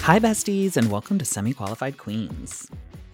Hi, besties, and welcome to Semi-Qualified Queens.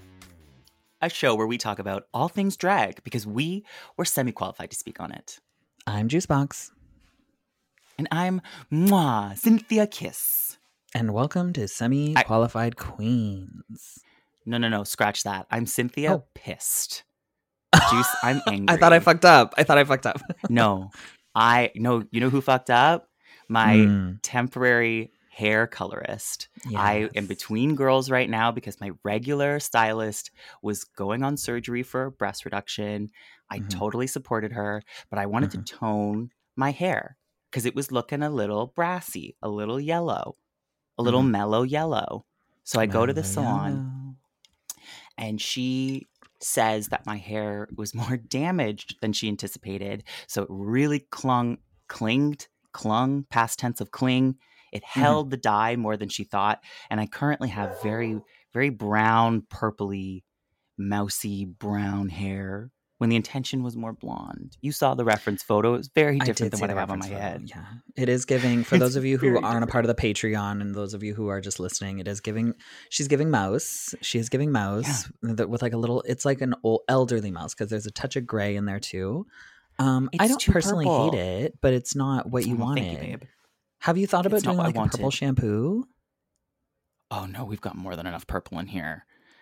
A show where we talk about all things drag because we were semi-qualified to speak on it. I'm Juicebox. And I'm Cynthia Kiss. And welcome to Semi-Qualified Queens. No, scratch that. I'm Cynthia Pissed. Juice, I'm angry. I thought I fucked up. No, you know who fucked up? My temporary hair colorist. Yes. I am between girls right now because my regular stylist was going on surgery for breast reduction. I totally supported her, but I wanted to tone my hair because it was looking a little brassy, a little yellow, a little mellow yellow. So I go to the salon and she says that my hair was more damaged than she anticipated. So it really clung, past tense of cling. It held the dye more than she thought. And I currently have very, very brown, purpley, mousy brown hair when the intention was more blonde. You saw the reference photo. It was very different than what I have on my head. Yeah, it is giving, for those of you who aren't a part of the Patreon and those of you who are just listening, it is giving, she's giving mouse. She is giving mouse with like a little, it's like an old elderly mouse because there's a touch of gray in there too. I don't personally hate it, but it's not what you wanted. Thank you, babe. Have you thought about doing like a purple shampoo? Oh no, we've got more than enough purple in here.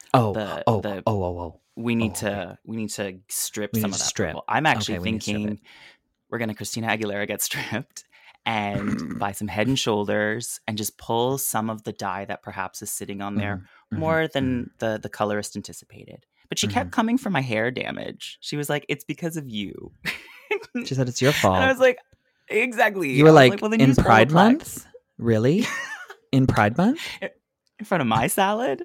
Oh. We need to strip some of that purple. I'm actually thinking we're gonna Christina Aguilera get stripped and buy some Head and Shoulders and just pull some of the dye that perhaps is sitting on there more than the colorist anticipated. But she kept coming for my hair damage. She was like, "It's because of you." She said it's your fault. And I was like, exactly. You were like well, in Pride Month? Really? In Pride Month? In front of my salad?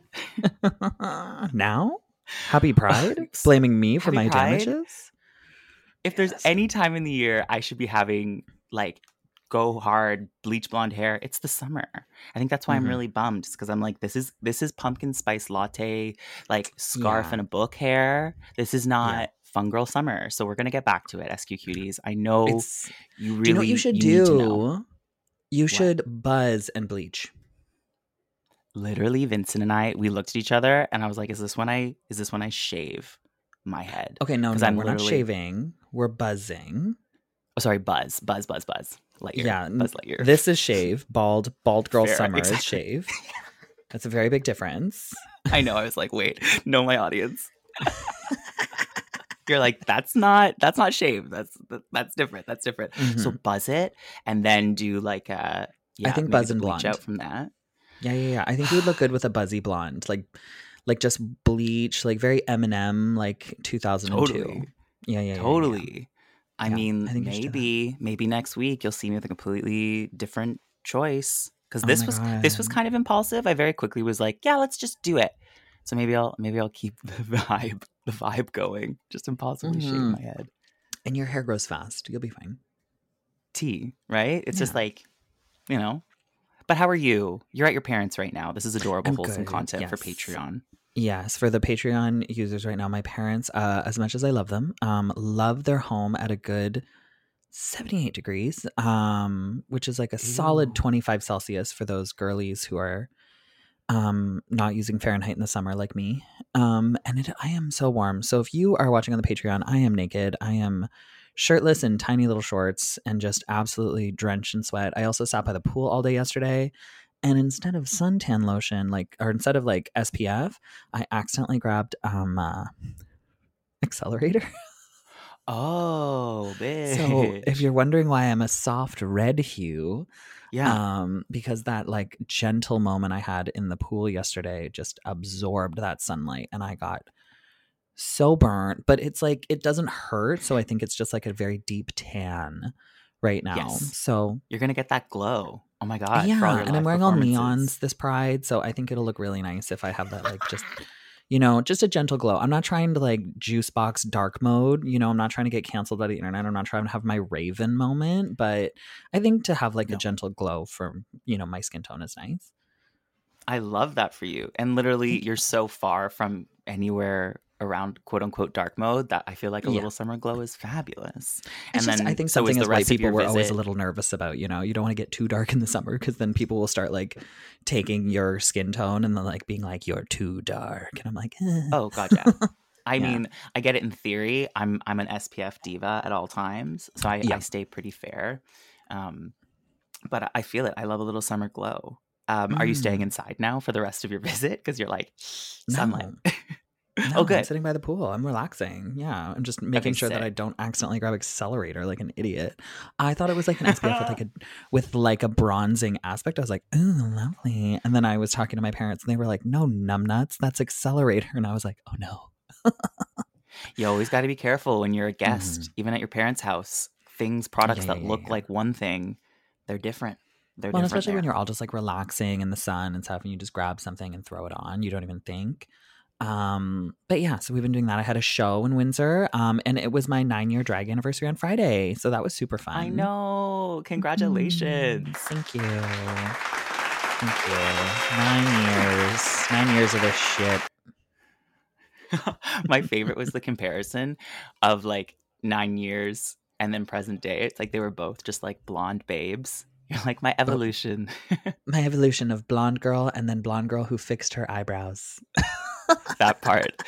Now? Happy Pride? Blaming me for my damages? If there's any time in the year I should be having like go hard bleach blonde hair, it's the summer. I think that's why I'm really bummed, because I'm like, this is pumpkin spice latte, like scarf and a book hair. This is not fun girl summer. So we're gonna get back to it, SQ Cuties. I know you really. Do you know what you should do? You should buzz and bleach. Literally, Vincent and I, we looked at each other and I was like, is this when I shave my head? Okay, no, we're not shaving. We're buzzing. Oh, sorry, buzz. Lightyear. Yeah, Buzz Lightyear. This is shave. Bald girl summer is shave. That's a very big difference. I know. I was like, wait, know my audience. You're like, that's not shave. That's different. That's different. So buzz it and then do like I think buzz and blonde out from that. Yeah. I think you would look good with a buzzy blonde, like just bleach, like very Eminem, like 2002. Totally. Yeah. Totally. I mean, maybe next week you'll see me with a completely different choice, because this was kind of impulsive. I very quickly was like, yeah, let's just do it. So maybe I'll keep the vibe going. Just impulsively shave my head. And your hair grows fast. You'll be fine. Right? It's just like, you know. But how are you? You're at your parents' right now. This is adorable, wholesome content for Patreon. Yes, for the Patreon users right now, my parents, as much as I love them, love their home at a good 78 degrees, which is like a solid 25 Celsius for those girlies who are not using Fahrenheit in the summer like me. I am so warm. So if you are watching on the Patreon, I am naked. I am shirtless in tiny little shorts and just absolutely drenched in sweat. I also sat by the pool all day yesterday. And instead of suntan lotion, instead of SPF, I accidentally grabbed Accelerator. Oh, bitch. So if you're wondering why I'm a soft red hue, because that gentle moment I had in the pool yesterday just absorbed that sunlight and I got so burnt. But it's it doesn't hurt, so I think it's just a very deep tan right now. Yes. So you're gonna get that glow. Oh my god! Yeah, and I'm wearing all neons this Pride, so I think it'll look really nice if I have that just just a gentle glow. I'm not trying to juice box dark mode. I'm not trying to get canceled by the internet. I'm not trying to have my Raven moment, but I think to have a gentle glow from my skin tone is nice. I love that for you. And literally, you're so far from anywhere around quote unquote dark mode, that I feel like a little summer glow is fabulous. And then I think something is why people were always a little nervous about, you know, you don't want to get too dark in the summer because then people will start like taking your skin tone and then like being like, you're too dark. And I'm like, oh God, yeah. I mean, I get it in theory. I'm an SPF diva at all times, so I stay pretty fair. But I feel it. I love a little summer glow. Are you staying inside now for the rest of your visit? Because you're like, sunlight. No, good. I'm sitting by the pool. I'm relaxing. Yeah. I'm just making sure that I don't accidentally grab accelerator like an idiot. I thought it was like an SPF with like a bronzing aspect. I was like, ooh, lovely. And then I was talking to my parents and they were like, no, numbnuts, that's accelerator. And I was like, oh no. You always got to be careful when you're a guest, even at your parents' house. Products that look like one thing, they're different. They're different especially when you're all just like relaxing in the sun and stuff and you just grab something and throw it on. You don't even think. But yeah, so we've been doing that. I had a show in Windsor, and it was my 9-year drag anniversary on Friday. So that was super fun. I know. Congratulations. Thank you. Thank you. 9 years of this shit. My favorite was the comparison of like 9 years and then present day. It's like they were both just like blonde babes. You're like, my evolution. My evolution of blonde girl and then blonde girl who fixed her eyebrows. That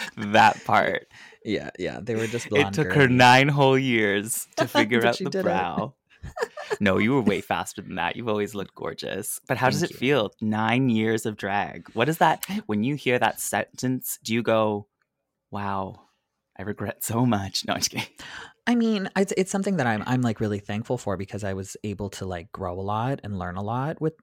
part. Yeah. They were just blonde. It took her 9 whole years to figure out the brow. No, you were way faster than that. You've always looked gorgeous. But how does it feel? 9 years of drag. What is that? When you hear that sentence, do you go, wow, I regret so much? No, I'm just kidding. I mean, it's something that I'm like really thankful for because I was able to like grow a lot and learn a lot with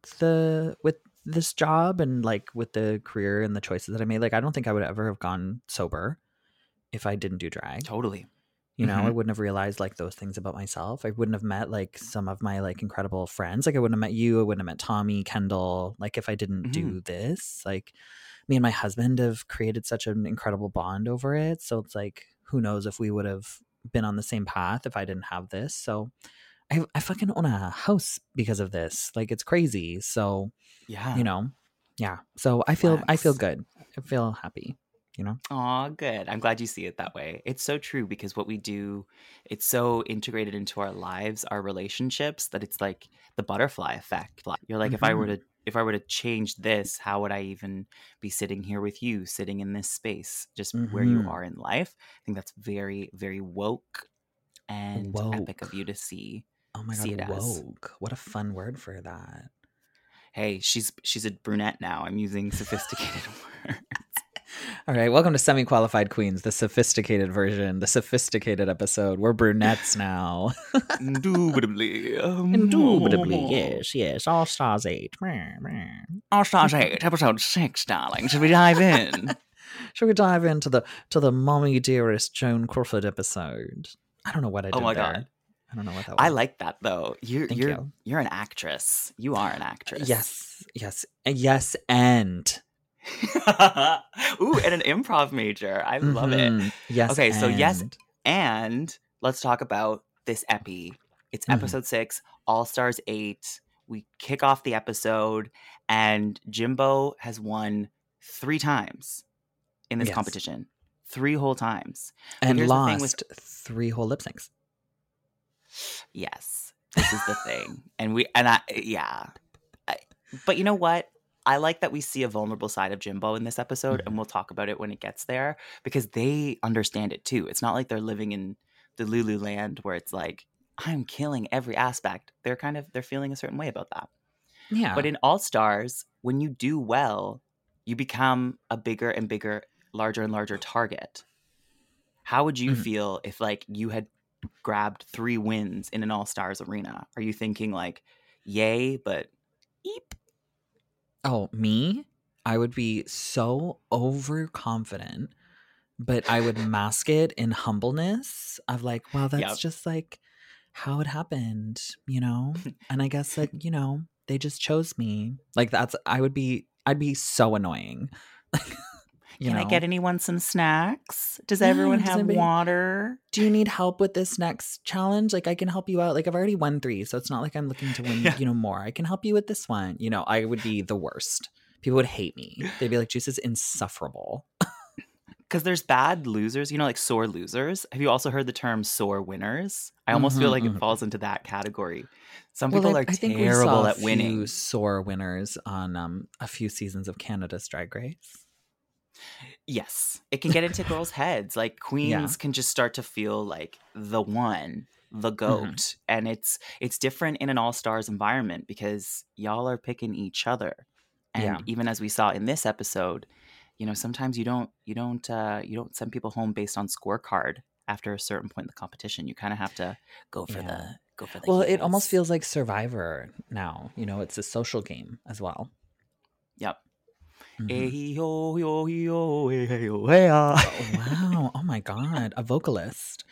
this job and like with the career and the choices that I made. Like, I don't think I would ever have gone sober if I didn't do drag. Totally. You know, I wouldn't have realized like those things about myself. I wouldn't have met like some of my like incredible friends. Like I wouldn't have met you. I wouldn't have met Tommy, Kendall. Like if I didn't do this, like me and my husband have created such an incredible bond over it. So it's like, who knows if we would have been on the same path if I didn't have this. So I fucking own a house because of this. Like it's crazy. So yeah, you know, yeah. So I feel good. I feel happy. You know? Oh, good. I'm glad you see it that way. It's so true because what we do, it's so integrated into our lives, our relationships, that it's like the butterfly effect. You're like, if I were to change this, how would I even be sitting here with you, sitting in this space, just where you are in life? I think that's very, very woke and epic of you to see. Oh my God, woke. What a fun word for that. Hey, she's a brunette now. I'm using sophisticated words. All right, welcome to Semi-Qualified Queens, the sophisticated version, the sophisticated episode. We're brunettes now. Indubitably. Indubitably, yes. All Stars 8. All Stars 8, episode 6, darling. Should we dive in? Should we dive into the Mommy Dearest Joan Crawford episode? I don't know what I did there. Oh my God. I don't know what that was. I like that though. You're an actress. You are an actress. Yes, and... Ooh, and an improv major. I love it. Yes. Okay, so yes, and let's talk about this epi. It's episode 6, All Stars 8. We kick off the episode, and Jimbo has won 3 times in this competition. 3 whole times. And lost 3 whole lip syncs. Yes, this is the thing. But you know what? I like that we see a vulnerable side of Jimbo in this episode, and we'll talk about it when it gets there, because they understand it too. It's not like they're living in the Lulu land where it's like, I'm killing every aspect. They're feeling a certain way about that. Yeah. But in All Stars, when you do well, you become a bigger and bigger, larger and larger target. How would you feel if like you had grabbed 3 wins in an All Stars arena? Are you thinking like, yay, but eep? Oh, me? I would be so overconfident, but I would mask it in humbleness of like, well, that's just like how it happened, you know? And I guess that, you know, they just chose me. Like I'd be so annoying. Can I get anyone some snacks? Does everyone have water? Do you need help with this next challenge? Like I can help you out. Like I've already won 3, so it's not like I'm looking to win, more. I can help you with this one. You know, I would be the worst. People would hate me. They'd be like, Juice is insufferable. because there's bad losers, like sore losers. Have you also heard the term sore winners? I almost feel like it falls into that category. Some people are I think we terrible saw at winning. A few sore winners on a few seasons of Canada's Drag Race. Yes, it can get into girls' heads. Like queens can just start to feel like the one, the goat, and it's different in an all-stars environment because y'all are picking each other. And even as we saw in this episode, sometimes you don't send people home based on scorecard after a certain point in the competition. You kind of have to go for the well, heels. It almost feels like Survivor now. It's a social game as well. Yep. Oh, wow. Oh my God. A vocalist.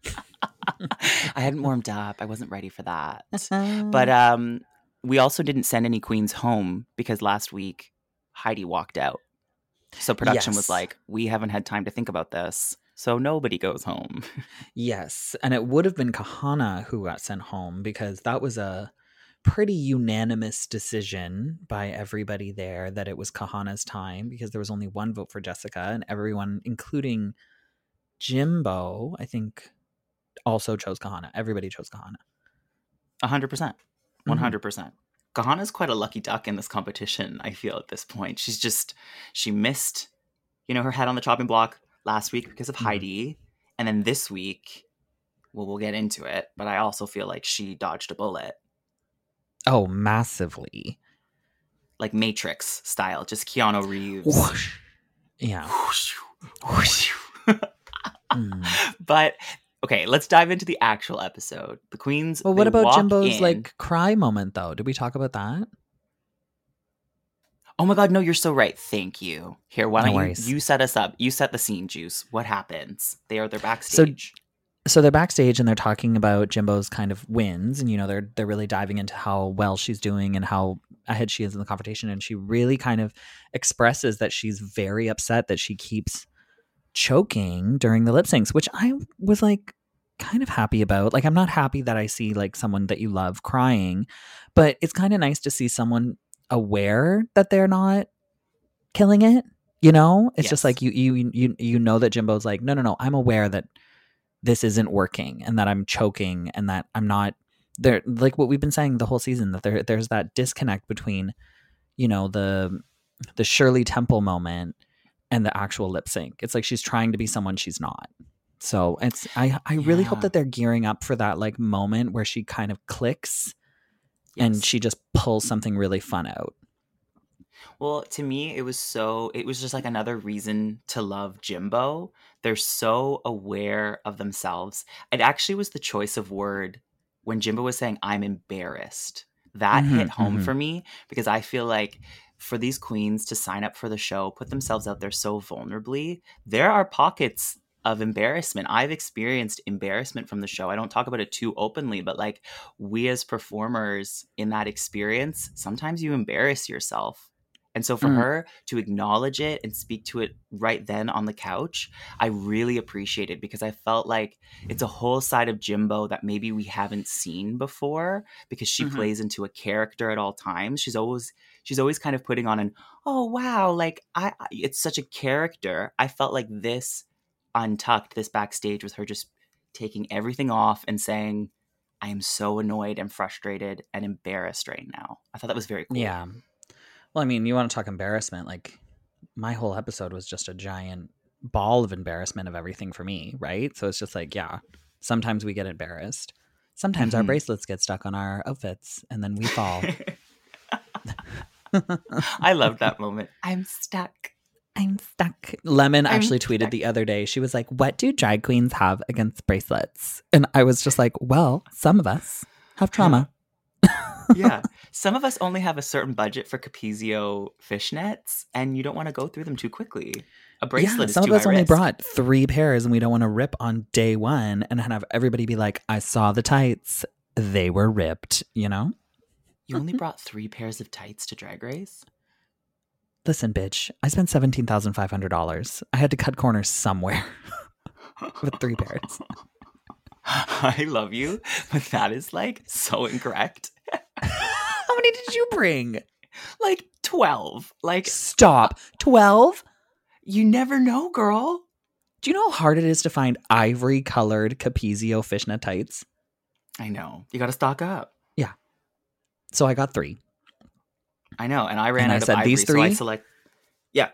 I hadn't warmed up. I wasn't ready for that. But we also didn't send any queens home because last week Heidi walked out. So production was like, we haven't had time to think about this. So nobody goes home. Yes. And it would have been Kahana who got sent home because that was a pretty unanimous decision by everybody there that it was Kahana's time because there was only one vote for Jessica and everyone, including Jimbo, I think also chose Kahana. Everybody chose Kahana. 100%. 100%. Kahana's quite a lucky duck in this competition, I feel, at this point. She missed, her head on the chopping block last week because of Heidi. And then this week, well, we'll get into it, but I also feel like she dodged a bullet. Oh, massively. Like Matrix style, just Keanu Reeves. Whoosh. Yeah. Whoosh, whoosh. But okay, let's dive into the actual episode. The queens. Well, what about Jimbo's cry moment though? Did we talk about that? Oh my God, no, you're so right. Thank you. Here, why don't you set us up? You set the scene, Juice. What happens? They're backstage. So they're backstage and they're talking about Jimbo's kind of wins, and they're really diving into how well she's doing and how ahead she is in the competition, and she really kind of expresses that she's very upset that she keeps choking during the lip syncs, which I was like kind of happy about. Like, I'm not happy that I see like someone that you love crying, but it's kind of nice to see someone aware that they're not killing it. It's just like you know that Jimbo's like, no, I'm aware that this isn't working and that I'm choking and that I'm not there. Like what we've been saying the whole season, that there's that disconnect between, the Shirley Temple moment and the actual lip sync. It's like she's trying to be someone she's not. So I really hope that they're gearing up for that like moment where she kind of clicks and she just pulls something really fun out. Well, to me, it was just like another reason to love Jimbo. They're so aware of themselves. It actually was the choice of word when Jimbo was saying, I'm embarrassed. That hit home for me because I feel like for these queens to sign up for the show, put themselves out there so vulnerably, there are pockets of embarrassment. I've experienced embarrassment from the show. I don't talk about it too openly, but like we as performers in that experience, sometimes you embarrass yourself. And so for her to acknowledge it and speak to it right then on the couch, I really appreciate it because I felt like it's a whole side of Jimbo that maybe we haven't seen before because she plays into a character at all times. She's always kind of putting on an, oh, wow, like it's such a character. I felt like this Untucked, this backstage with her just taking everything off and saying, I am so annoyed and frustrated and embarrassed right now. I thought that was very cool. Yeah. Well, I mean, you want to talk embarrassment, like my whole episode was just a giant ball of embarrassment of everything for me, right? So it's just like, yeah, sometimes we get embarrassed. Sometimes our bracelets get stuck on our outfits and then we fall. I loved that moment. I'm stuck. Lemon actually tweeted the other day. She was like, what do drag queens have against bracelets? And I was just like, well, some of us have trauma. Yeah. Some of us only have a certain budget for Capezio fishnets, and you don't want to go through them too quickly. A bracelet is too high risk. Some of us only brought 3 pairs, and we don't want to rip on day one and have everybody be like, I saw the tights. They were ripped, You only brought 3 pairs of tights to Drag Race? Listen, bitch, I spent $17,500. I had to cut corners somewhere with 3 pairs. I love you, but that is like so incorrect. How many did you bring? Like 12. Like stop. 12? You never know, girl. Do you know how hard it is to find ivory colored Capezio fishnet tights? I know. You got to stock up. Yeah. So I got 3. I know. And I ran out of ivory. These 3? So I select. Yeah.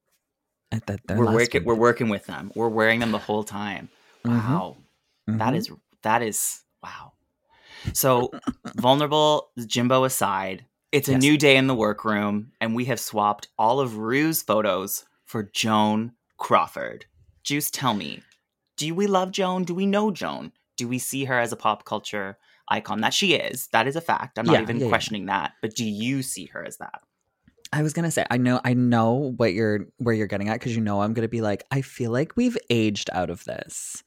We're working with them. We're wearing them the whole time. Wow. Mm-hmm. That is wow. So vulnerable Jimbo aside, it's a new day in the workroom, and we have swapped all of Rue's photos for Joan Crawford. Juice, tell me, do we love Joan? Do we know Joan? Do we see her as a pop culture icon? That she is. That is a fact. I'm not even questioning that. But do you see her as that? I was gonna say, I know where you're getting at, because I'm gonna be like, I feel like we've aged out of this.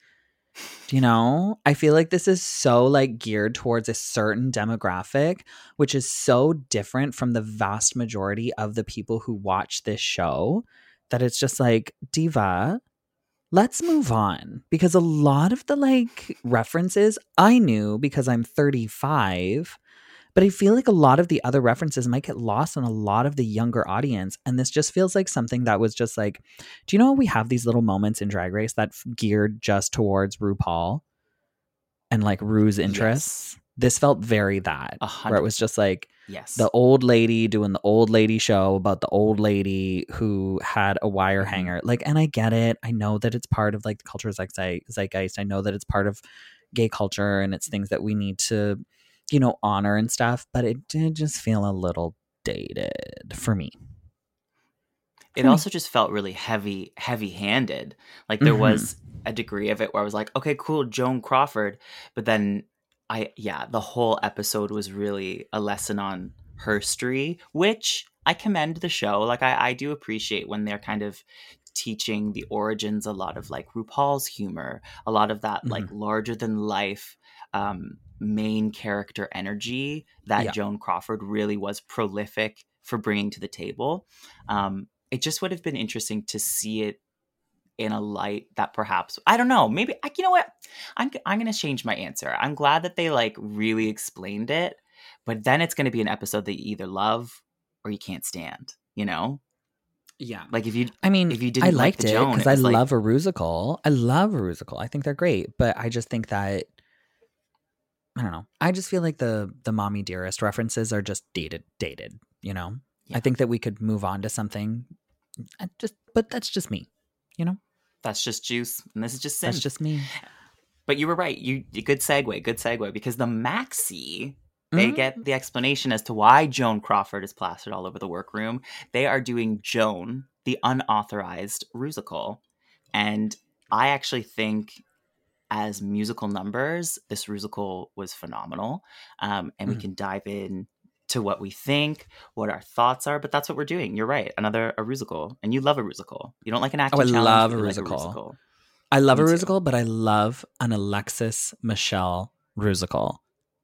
I feel like this is so like geared towards a certain demographic, which is so different from the vast majority of the people who watch this show, that it's just like, diva, let's move on. Because a lot of the like references I knew because I'm 35, but I feel like a lot of the other references might get lost on a lot of the younger audience. And this just feels like something that was just like, do you know we have these little moments in Drag Race that geared just towards RuPaul and like Rue's interests? Yes. This felt very that, 100%. Where it was just like the old lady doing the old lady show about the old lady who had a wire hanger. Like, and I get it. I know that it's part of like the culture's like zeitgeist. I know that it's part of gay culture and it's things that we need to, honor and stuff, but it did just feel a little dated for me. It also just felt really heavy-handed. Like there was a degree of it where I was like, okay, cool, Joan Crawford. But then the whole episode was really a lesson on herstory, which I commend the show. Like I do appreciate when they're kind of teaching the origins, a lot of like RuPaul's humor, a lot of that like larger than life main character energy that Joan Crawford really was prolific for bringing to the table. It just would have been interesting to see it in a light that perhaps, I don't know, maybe, you know what? I'm going to change my answer. I'm glad that they like really explained it, but then it's going to be an episode that you either love or you can't stand, Yeah. Like if you didn't I liked like Joan, because I love a Rusical. I love a Rusical. I think they're great, but I just think that, I don't know. I just feel like the Mommy Dearest references are just dated, Yeah. I think that we could move on to something. But that's just me, That's just Juice, and this is just Sin. That's just me. But you were right. You good segue, because the Maxi, they get the explanation as to why Joan Crawford is plastered all over the workroom. They are doing Joan, the unauthorized Rusical, and I actually think, as musical numbers, this Rusical was phenomenal. And we can dive in to what we think, what our thoughts are, but that's what we're doing. You're right. A Rusical. And you love a Rusical. You don't like an acting challenge. Love a Rusical. I love a Rusical, but I love an Alexis Michelle Rusical.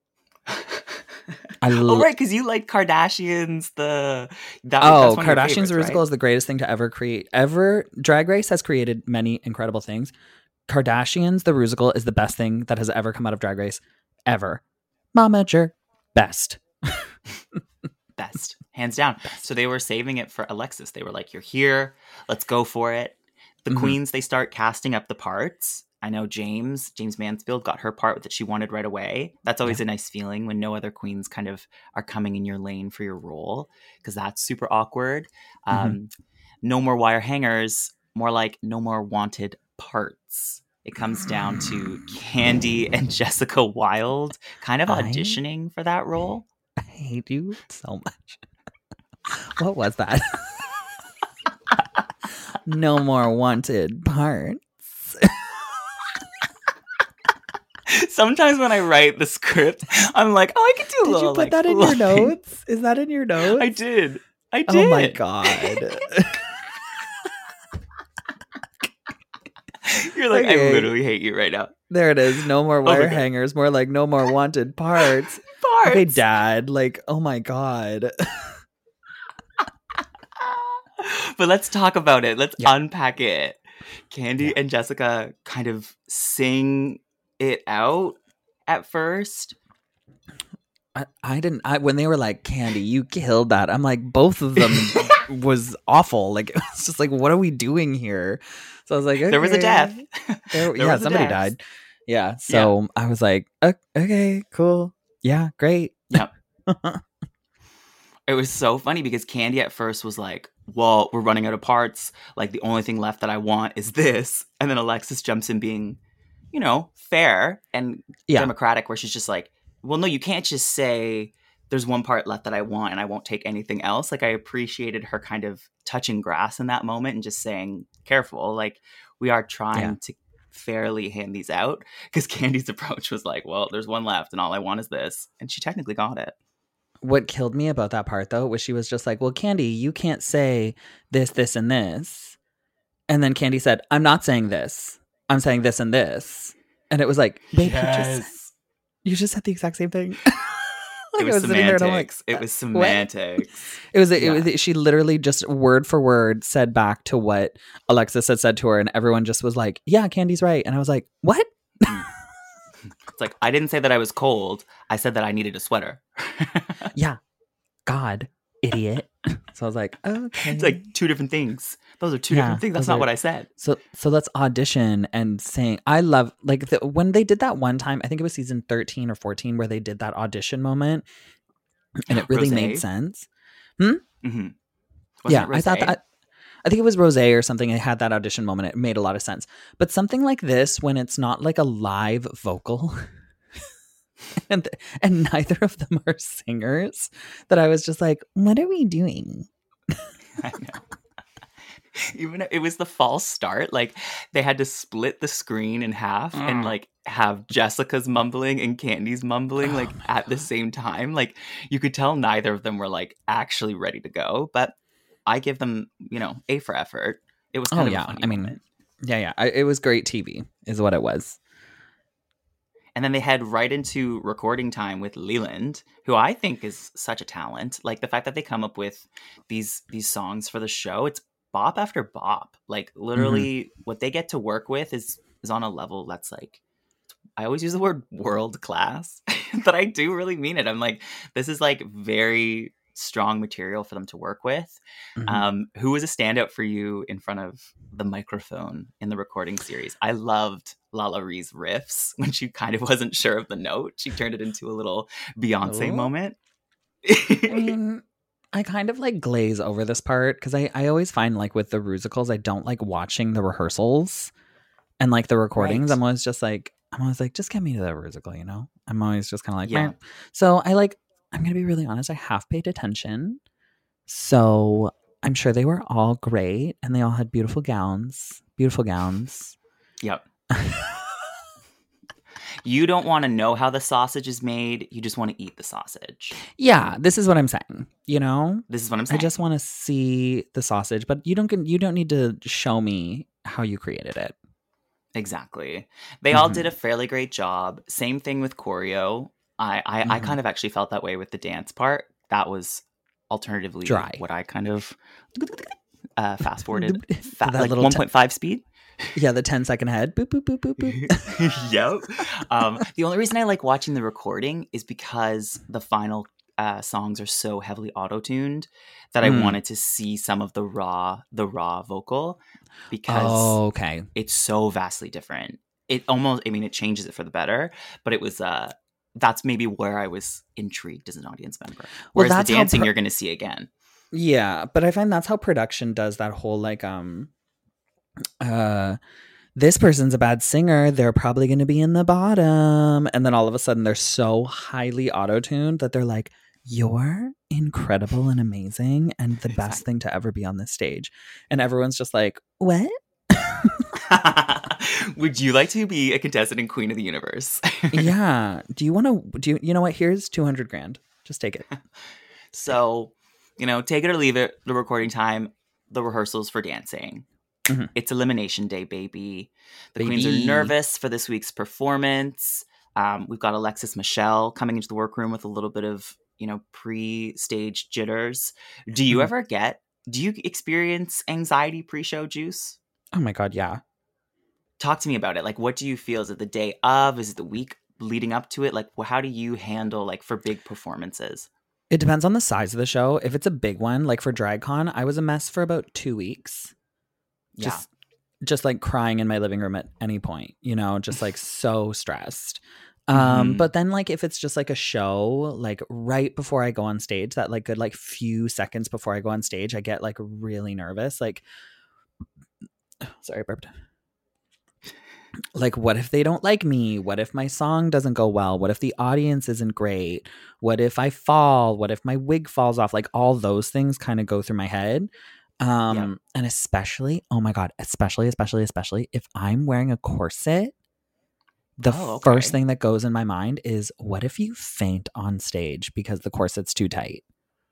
Right, because you like Kardashians. Kardashians Rusical is the greatest thing to ever create. Drag Race has created many incredible things. Kardashians, the Rusical, is the best thing that has ever come out of Drag Race, ever. Momager, best. Best, hands down. Best. So they were saving it for Alexis. They were like, you're here, let's go for it. The queens, they start casting up the parts. I know James Mansfield got her part that she wanted right away. That's always a nice feeling when no other queens kind of are coming in your lane for your role, because that's super awkward. No more wire hangers, more like no more wanted parts. It comes down to Candy and Jessica Wilde kind of auditioning for that role. I hate you so much. What was that? No more wanted parts. Sometimes when I write the script, I'm like, oh, I could do a little. Did you put that in your notes? Is that in your notes? I did. Oh my God. You're like, okay. I literally hate you right now. There it is. No more wire hangers. More like no more wanted parts. Okay, Dad. Like, oh my God. But let's talk about it. Let's unpack it. Candy and Jessica kind of sing it out at first. I didn't. When they were like, Candy, you killed that. I'm like, both of them was awful. Like, it was just like, what are we doing here? So I was like, okay. There was a death. Yeah, somebody died. Yeah. So I was like, okay, cool. Yeah, great. Yep. It was so funny because Candy at first was like, well, we're running out of parts. Like, the only thing left that I want is this. And then Alexis jumps in being, fair and democratic, where she's just like, well, no, you can't just say there's one part left that I want and I won't take anything else. Like, I appreciated her kind of touching grass in that moment and just saying, careful, like, we are trying to fairly hand these out. Because Candy's approach was like, well, there's one left and all I want is this. And she technically got it. What killed me about that part, though, was she was just like, well, Candy, you can't say this, this, and this. And then Candy said, I'm not saying this. I'm saying this and this. And it was like, babe, you just said the exact same thing. It was semantics. It was semantics. It was. She literally just word for word said back to what Alexis had said to her, and everyone just was like, yeah, Candy's right. And I was like, what? It's like, I didn't say that I was cold. I said that I needed a sweater. Yeah. God, idiot. So I was like, okay. It's like two different things. Those are two different things. That's not what I said. So let's audition and saying, I love, like, when they did that one time, I think it was season 13 or 14, where they did that audition moment. And it really made sense. Mm-hmm. Yeah, I thought that. I think it was Rosé or something. It had that audition moment. It made a lot of sense. But something like this, when it's not like a live vocal, and neither of them are singers, that I was just like, what are we doing? I know. Even it was the false start. Like, they had to split the screen in half and like have Jessica's mumbling and Candy's mumbling like at the same time. Like, you could tell neither of them were like actually ready to go. But I give them, A for effort. It was kind of a funny moment. It was great TV is what it was. And then they head right into recording time with Leland, who I think is such a talent. Like, the fact that they come up with these songs for the show, it's bop after bop. Like, literally what they get to work with is on a level that's like, I always use the word world class, but I do really mean it. I'm like, this is like very strong material for them to work with. Who was a standout for you in front of the microphone in the recording series? I loved Lala Ree's riffs when she kind of wasn't sure of the note. She turned it into a little Beyonce moment. I mean, I kind of like glaze over this part because I always find, like, with the musicals, I don't like watching the rehearsals and like the recordings. Right. I'm always like, just get me to the musical, I'm always just kind of like, yeah. So I'm going to be really honest. I have paid attention. So I'm sure they were all great and they all had beautiful gowns. Yep. You don't want to know how the sausage is made. You just want to eat the sausage. Yeah, this is what I'm saying. This is what I'm saying. I just want to see the sausage, but you don't need to show me how you created it. Exactly. They all did a fairly great job. Same thing with choreo. I kind of actually felt that way with the dance part. That was alternatively dry. What I kind of fast forwarded, like 1.5 speed. Yeah, the 10-second head. Boop, boop, boop, boop, boop. Yep. The only reason I like watching the recording is because the final songs are so heavily auto-tuned that I wanted to see some of the raw vocal because it's so vastly different. It almost, it changes it for the better, but it was that's maybe where I was intrigued as an audience member. Whereas the dancing you're going to see again. Yeah, but I find that's how production does that whole like this person's a bad singer, they're probably going to be in the bottom, and then all of a sudden they're so highly auto-tuned that they're like, you're incredible and amazing and the best thing to ever be on this stage, and everyone's just like, what? Would you like to be a contestant in Queen of the Universe? Yeah. You know what? Here's $200,000. Just take it. So, take it or leave it. The recording time, the rehearsals for dancing. It's Elimination Day, baby. The queens are nervous for this week's performance. We've got Alexis Michelle coming into the workroom with a little bit of, pre-stage jitters. Do you do you experience anxiety pre-show, Juice? Oh my God, yeah. Talk to me about it. Like, what do you feel? Is it the day of? Is it the week leading up to it? Like, how do you handle like for big performances? It depends on the size of the show. If it's a big one, like for DragCon, I was a mess for about 2 weeks. Yeah. Just like crying in my living room at any point, you know, just like so stressed. Mhm. But then like if it's just like a show, like right before I go on stage, that like good like few seconds before I go on stage, I get like really nervous. Like, sorry, I burped. Like, what if they don't like me? What if my song doesn't go well? What if the audience isn't great? What if I fall? What if my wig falls off? Like all those things kind of go through my head. And especially, oh my God, especially if I'm wearing a corset, the first thing that goes in my mind is, what if you faint on stage because the corset's too tight?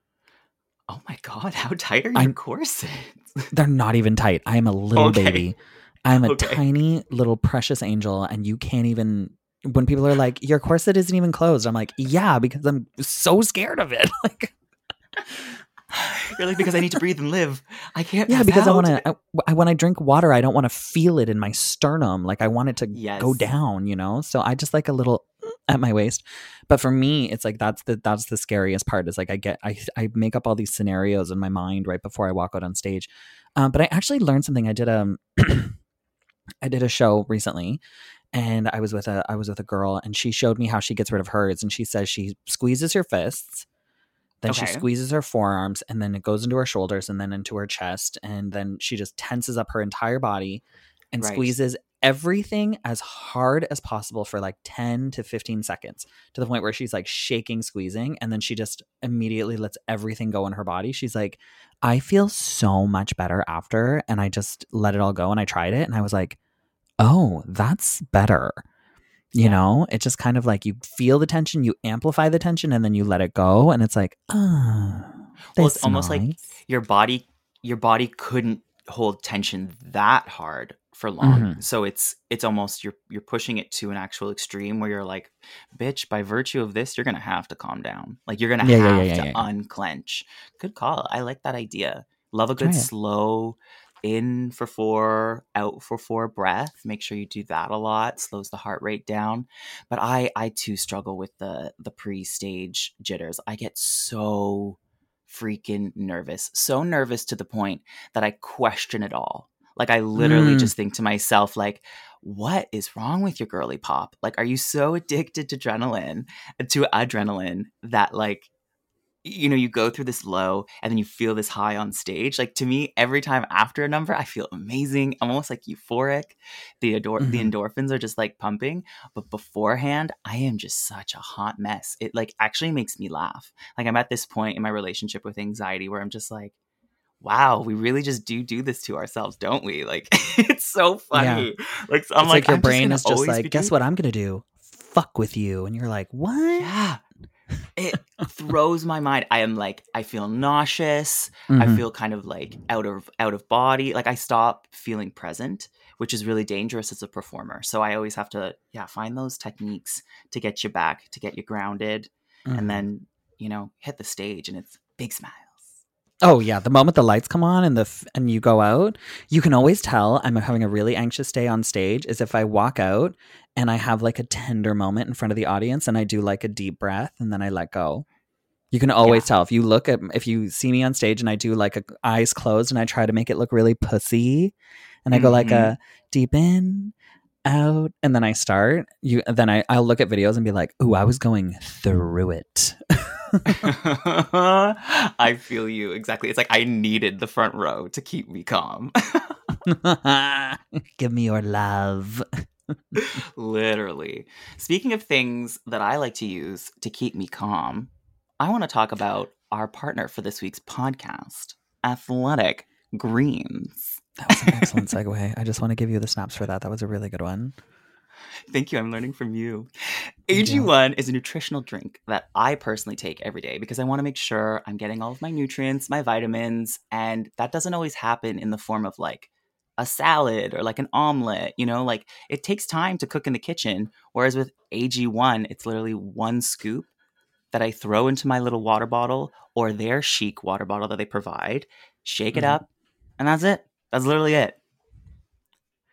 Oh my God, how tight are your corsets? They're not even tight. I am a little baby. I'm a tiny little precious angel, and you can't even. When people are like, "Your corset isn't even closed," I'm like, "Yeah, because I'm so scared of it." Like, you're like, because I need to breathe and live. I can't. Yeah, because when I drink water, I don't want to feel it in my sternum. Like I want it to go down, you know. So I just like a little at my waist. But for me, it's like that's the scariest part. Is like I make up all these scenarios in my mind right before I walk out on stage. But I actually learned something. I did I did a show recently, and I was with a girl, and she showed me how she gets rid of hers. And she says she squeezes her fists, then she squeezes her forearms, and then it goes into her shoulders and then into her chest, and then she just tenses up her entire body and squeezes everything as hard as possible for like 10 to 15 seconds, to the point where she's like shaking, squeezing, and then she just immediately lets everything go in her body. She's like, I feel so much better after, and I just let it all go, and I tried it, and I was like, oh, that's better. You know, it's just kind of like you feel the tension, you amplify the tension, and then you let it go, and it's like, well, it's almost like your body couldn't hold tension that hard for long. Mm-hmm. So it's almost you're pushing it to an actual extreme where you're like, bitch, by virtue of this, you're gonna have to calm down. Like you're gonna have to unclench. Good call. I like that idea. Love a good slow in for 4, out for 4 breath. Make sure you do that a lot. Slows the heart rate down. But I too struggle with the pre-stage jitters. I get so freaking nervous. So nervous to the point that I question it all. Like I literally just think to myself, like, what is wrong with your girly pop? Like, are you so addicted to adrenaline that like, you know, you go through this low and then you feel this high on stage. Like to me, every time after a number, I feel amazing. I'm almost like euphoric. The endorphins are just like pumping. But beforehand, I am just such a hot mess. It like actually makes me laugh. Like I'm at this point in my relationship with anxiety where I'm just like, wow, we really just do this to ourselves, don't we? Like it's so funny. Yeah. Like I'm like your brain is just like, guess what I'm gonna do? Fuck with you. And you're like, what? Yeah. It throws my mind. I am like, I feel nauseous. Mm-hmm. I feel kind of like out of body. Like I stop feeling present, which is really dangerous as a performer. So I always have to, find those techniques to get you back, to get you grounded, and then, you know, hit the stage and it's big smiles. Oh yeah, the moment the lights come on and you go out, you can always tell I'm having a really anxious day on stage is if I walk out and I have like a tender moment in front of the audience and I do like a deep breath and then I let go. You can always tell if you see me on stage and I do like eyes closed and I try to make it look really pussy and I go like a deep in, out, and then I start. I'll look at videos and be like, ooh, I was going through it. I feel you exactly. It's like I needed the front row to keep me calm. Give me your love. Literally. Speaking of things that I like to use to keep me calm, I want to talk about our partner for this week's podcast, Athletic Greens. That was an excellent segue. I just want to give you the snaps for that. That was a really good one. Thank you. I'm learning from you. AG1 is a nutritional drink that I personally take every day because I want to make sure I'm getting all of my nutrients, my vitamins, and that doesn't always happen in the form of like a salad or like an omelet, you know, like it takes time to cook in the kitchen. Whereas with AG1, it's literally 1 scoop that I throw into my little water bottle or their chic water bottle that they provide, shake it up, and that's it. That's literally it.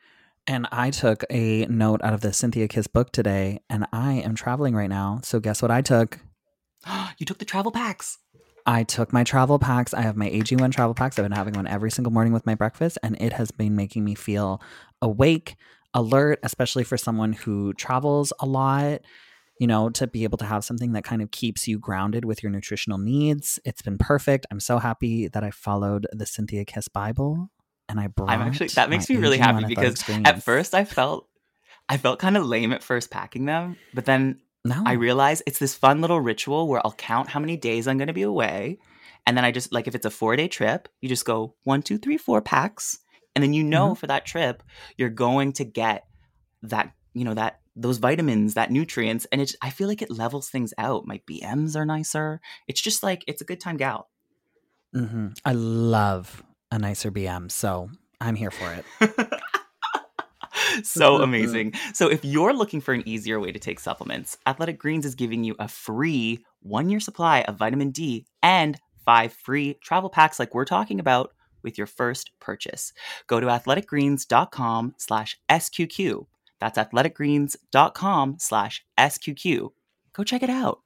And I took a note out of the Cynthia Kiss book today, and I am traveling right now. So guess what I took? You took the travel packs. I took my travel packs. I have my AG1 travel packs. I've been having one every single morning with my breakfast, and it has been making me feel awake, alert, especially for someone who travels a lot, you know, to be able to have something that kind of keeps you grounded with your nutritional needs. It's been perfect. I'm so happy that I followed the Cynthia Kiss Bible, and I brought that makes me really happy because at first I felt kind of lame at first packing them, but then I realized it's this fun little ritual where I'll count how many days I'm going to be away. And then I just, like, if it's a 4-day trip, you just go 1, 2, 3, 4 packs. And then, for that trip, you're going to get that, those vitamins, that nutrients. And I feel like it levels things out. My BMs are nicer. It's just like, it's a good time gal. Mm-hmm. I love a nicer BM. So I'm here for it. So amazing. So if you're looking for an easier way to take supplements, Athletic Greens is giving you a free 1-year supply of vitamin D and 5 free travel packs like we're talking about with your first purchase. Go to athleticgreens.com/SQQ. That's athleticgreens.com/SQQ. Go check it out.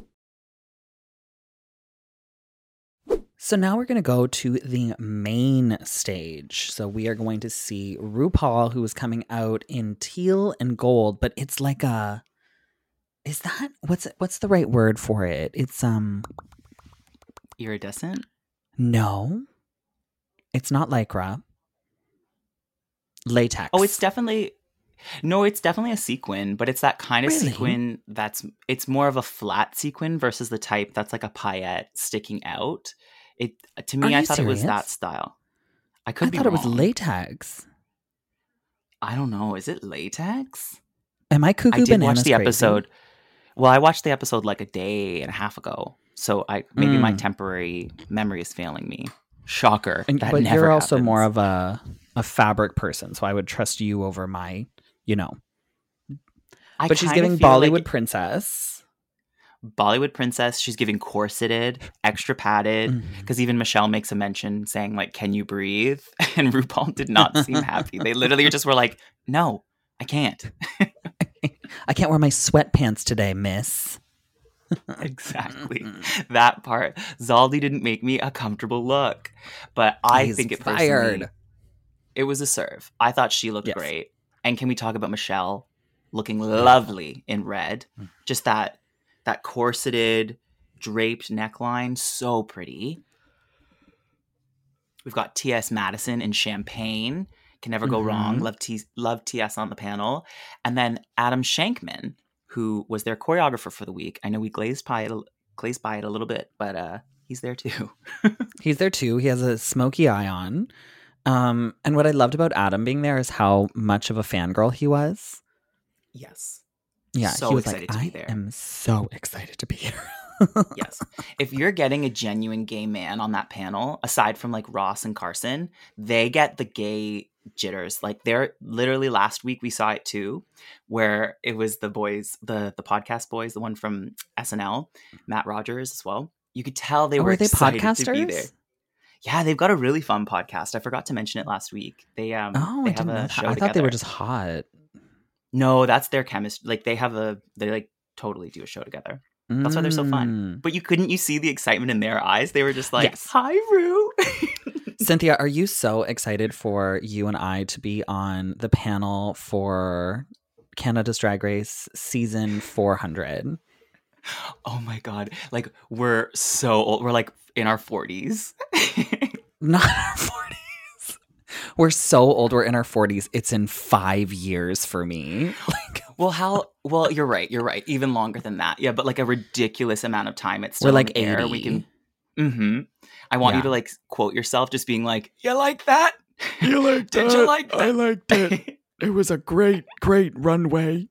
So now we're going to go to the main stage. So we are going to see RuPaul, who is coming out in teal and gold, but it's like what's the right word for it? It's iridescent? No. It's not lycra. Latex. Oh, it's definitely a sequin, but it's that kind of sequin it's more of a flat sequin versus the type that's like a paillette sticking out. To me, I thought it was that style. I thought it was latex. I don't know. Is it latex? Am I cuckoo bananas crazy? I did watch the episode. Well, I watched the episode like a day and a half ago, so maybe my temporary memory is failing me. Shocker. But you're also more of a fabric person, so I would trust you over my, But she's giving Bollywood princess. Bollywood princess. She's giving corseted, extra padded, because even Michelle makes a mention saying, like, can you breathe? And RuPaul did not seem happy. They literally just were like, no, I can't. I can't wear my sweatpants today, miss. Exactly. That part. Zaldi didn't make me a comfortable look. But I think it fired. It was a serve. I thought she looked great. And can we talk about Michelle looking lovely in red? Just that corseted, draped neckline. So pretty. We've got T.S. Madison in champagne. Can never go wrong. Love T.S. on the panel. And then Adam Shankman, who was their choreographer for the week. I know we glazed by it a little bit, but he's there too. He's there too. He has a smoky eye on. And what I loved about Adam being there is how much of a fangirl he was. Yes. Yeah, so he was excited like, to be there. I am so excited to be here. Yes. If you're getting a genuine gay man on that panel, aside from like Ross and Carson, they get the gay jitters. Like they're literally last week we saw it too, where it was the boys, the podcast boys, the one from SNL, Matt Rogers as well. You could tell they were excited to be there. Yeah, they've got a really fun podcast. I forgot to mention it last week. They have a show I thought they were just hot. No, that's their chemistry. Like they like totally do a show together. That's why they're so fun. But couldn't you see the excitement in their eyes? They were just like, yes. Hi, Rue. Cynthia, are you so excited for you and I to be on the panel for Canada's Drag Race season 400? Oh my God. Like, we're so old. We're like in our 40s. Not our 40s. We're so old. We're in our 40s. It's in 5 years for me. Well, you're right. Even longer than that. Yeah, but like a ridiculous amount of time. It's still we're like 80. Air. We can. I want you to like quote yourself, just being like, "You like that? You like Did you like that? I liked it. It was a great runway."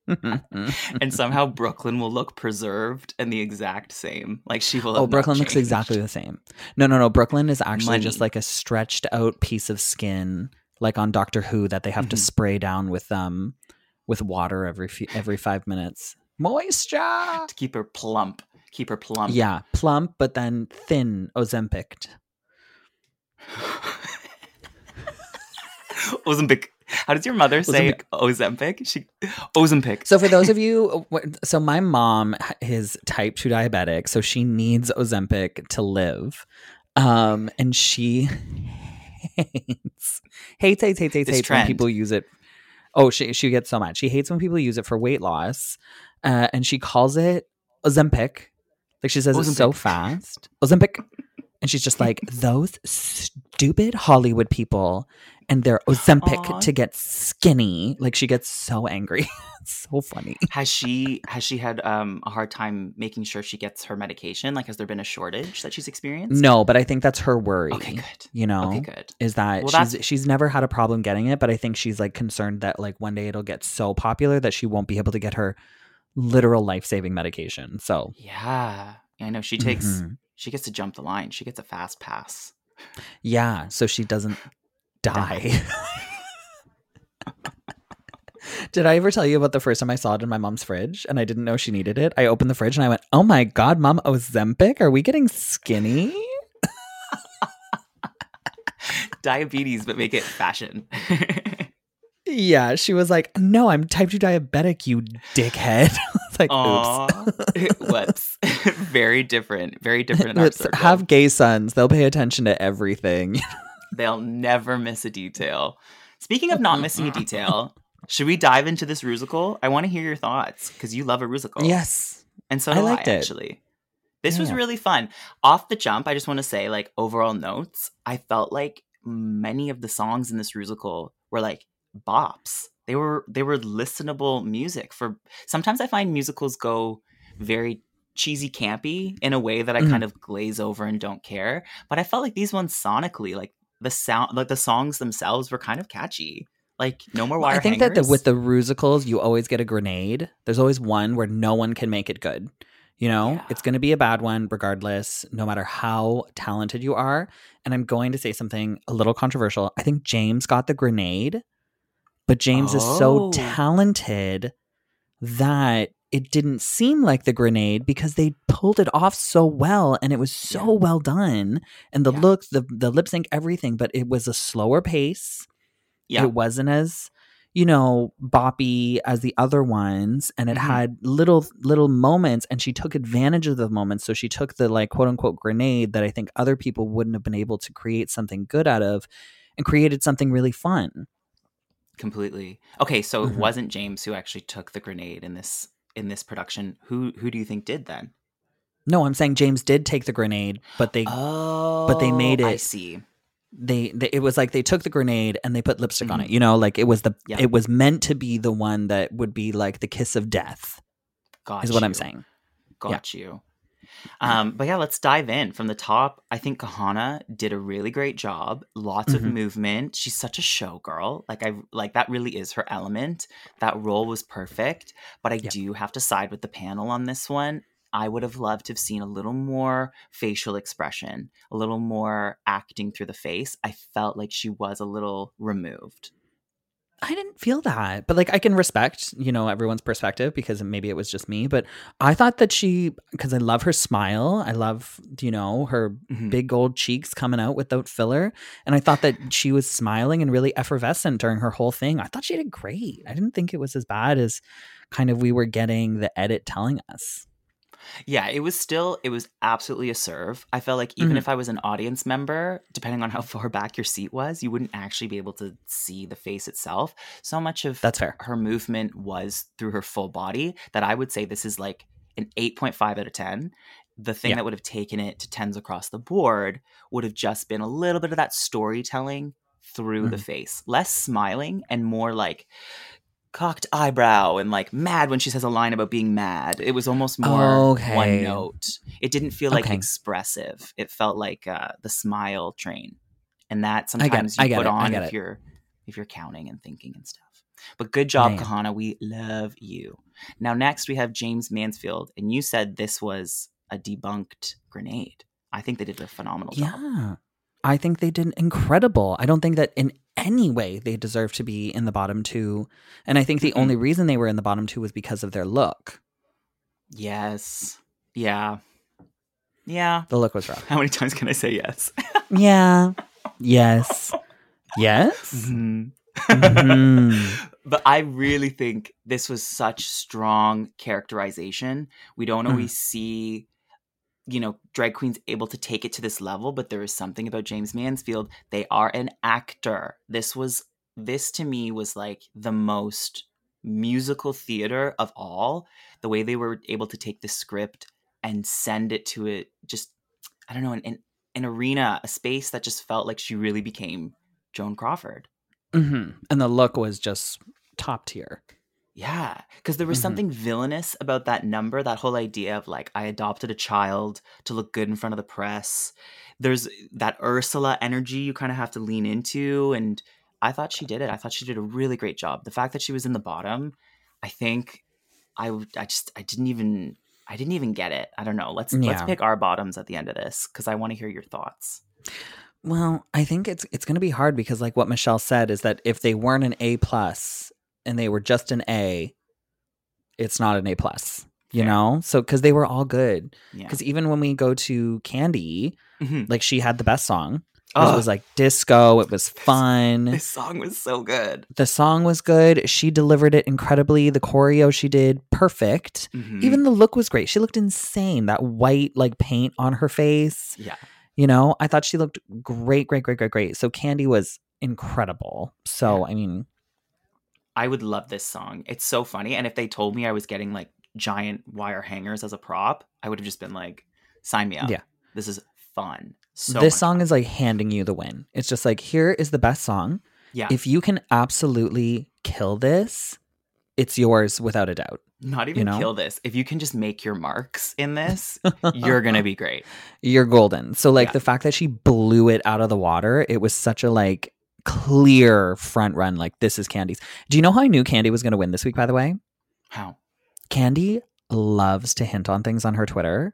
And somehow Brooklyn will look preserved and the exact same. Like she will. Brooklyn looks exactly the same. No. Brooklyn is actually just like a stretched out piece of skin, like on Doctor Who, that they have to spray down with water every 5 minutes. Moisture to keep her plump. Yeah, plump, but then thin, Ozempic. Ozempic. How does your mother say Ozempic? Ozempic. So for those of you, so my mom is type 2 diabetic, so she needs Ozempic to live. And she hates when people use it. Oh, she gets so mad. She hates when people use it for weight loss. And she calls it Ozempic. Like she says Ozempic. It's so fast. Ozempic. And she's just like, those stupid Hollywood people and their Ozempic to get skinny. Like she gets so angry. It's so funny. Has she had a hard time making sure she gets her medication? Like, has there been a shortage that she's experienced? No, but I think that's her worry. Okay, good. You know, okay, good. Is that she's never had a problem getting it, but I think she's like concerned that like one day it'll get so popular that she won't be able to get her literal life-saving medication. So yeah, I know she takes. She gets to jump the line. She gets a fast pass. Yeah, so she doesn't die. Did I ever tell you about the first time I saw it in my mom's fridge and I didn't know she needed it? I opened the fridge and I went, oh my God, Mom, Ozempic? Are we getting skinny? Diabetes, but make it fashion. Yeah, she was like, no, I'm type 2 diabetic, you dickhead. It's like, oops. Whoops. Very different. Very different in our circle. Have gay sons. They'll pay attention to everything. They'll never miss a detail. Speaking of not missing a detail, should we dive into this rusical? I want to hear your thoughts because you love a rusical. Yes. And so do I actually. This was really fun. Off the jump, I just want to say, like, overall notes, I felt like many of the songs in this rusical were like bops. They were listenable music. For sometimes I find musicals go very cheesy campy in a way that I kind of glaze over and don't care. But I felt like these ones sonically, like the sound, like the songs themselves were kind of catchy. Like No More Wire Hangers. I think that with the musicals, you always get a grenade. There's always one where no one can make it good. You know, It's going to be a bad one regardless, no matter how talented you are. And I'm going to say something a little controversial. I think James got the grenade. But James is so talented that it didn't seem like the grenade because they pulled it off so well and it was so well done. And the look, the lip sync, everything, but it was a slower pace. Yeah. It wasn't as, boppy as the other ones. And it had little moments and she took advantage of the moments. So she took the like quote unquote grenade that I think other people wouldn't have been able to create something good out of and created something really fun. Completely. Okay, so it wasn't James who actually took the grenade in this production. Who do you think did then? No, I'm saying James did take the grenade, but they made it. I see. They it was like they took the grenade and they put lipstick on it. Like it was it was meant to be the one that would be like the kiss of death. Is what I'm saying. Got you. But yeah, let's dive in from the top. I think Kahana did a really great job. Lots of movement. She's such a showgirl. Like that really is her element. That role was perfect. But I do have to side with the panel on this one. I would have loved to have seen a little more facial expression, a little more acting through the face. I felt like she was a little removed. I didn't feel that, but like I can respect, everyone's perspective because maybe it was just me, but I thought that because I love her smile. I love, her big old cheeks coming out without filler. And I thought that she was smiling and really effervescent during her whole thing. I thought she did great. I didn't think it was as bad as kind of we were getting the edit telling us. Yeah, it was absolutely a serve. I felt like even if I was an audience member, depending on how far back your seat was, you wouldn't actually be able to see the face itself. So much of That's fair. Her movement was through her full body that I would say this is like an 8.5 out of 10. The thing that would have taken it to 10s across the board would have just been a little bit of that storytelling through the face. Less smiling and more like cocked eyebrow and like mad when she says a line about being mad. It was almost more one note. It didn't feel like expressive. It felt like the smile train, and that sometimes you put on if you're counting and thinking and stuff. But good job, Kahana. We love you. Now next we have James Mansfield, and you said this was a debunked grenade. I think they did a phenomenal job. Yeah, I think they did incredible. I don't think that in any way they deserve to be in the bottom two. And I think the only reason they were in the bottom two was because of their look. Yes. Yeah. Yeah. The look was rough. How many times can I say yes? Yeah. Yes. Yes. Mm-hmm. But I really think this was such strong characterization. We don't always see, drag queens able to take it to this level, but there is something about James Mansfield. They are an actor. This to me was like the most musical theater of all. The way they were able to take the script and send it to it, just, I don't know, an arena, a space that just felt like she really became Joan Crawford. Mm-hmm. And the look was just top tier. Yeah, because there was something villainous about that number, that whole idea of like, I adopted a child to look good in front of the press. There's that Ursula energy you kind of have to lean into. And I thought she did it. I thought she did a really great job. The fact that she was in the bottom, I think I didn't even get it. I don't know. Let's pick our bottoms at the end of this, because I want to hear your thoughts. Well, I think it's going to be hard because like what Michelle said is that if they weren't an A+ and they were just an A, it's not an A+, you know? So, because they were all good. Because even when we go to Candy, like she had the best song. It was like disco. It was fun. This song was so good. The song was good. She delivered it incredibly. The choreo she did, perfect. Even the look was great. She looked insane. That white like paint on her face. Yeah. I thought she looked great. So Candy was incredible. So, I mean, I would love this song. It's so funny. And if they told me I was getting like giant wire hangers as a prop, I would have just been like, sign me up. Yeah. This is fun. This song is like handing you the win. It's just like, here is the best song. Yeah. If you can absolutely kill this, it's yours without a doubt. Not even kill this. If you can just make your marks in this, you're going to be great. You're golden. So like the fact that she blew it out of the water, it was such a like clear front run. Like, this is Candy's. Do you know how I knew Candy was going to win this week, by the way? How? Candy loves to hint on things on her Twitter.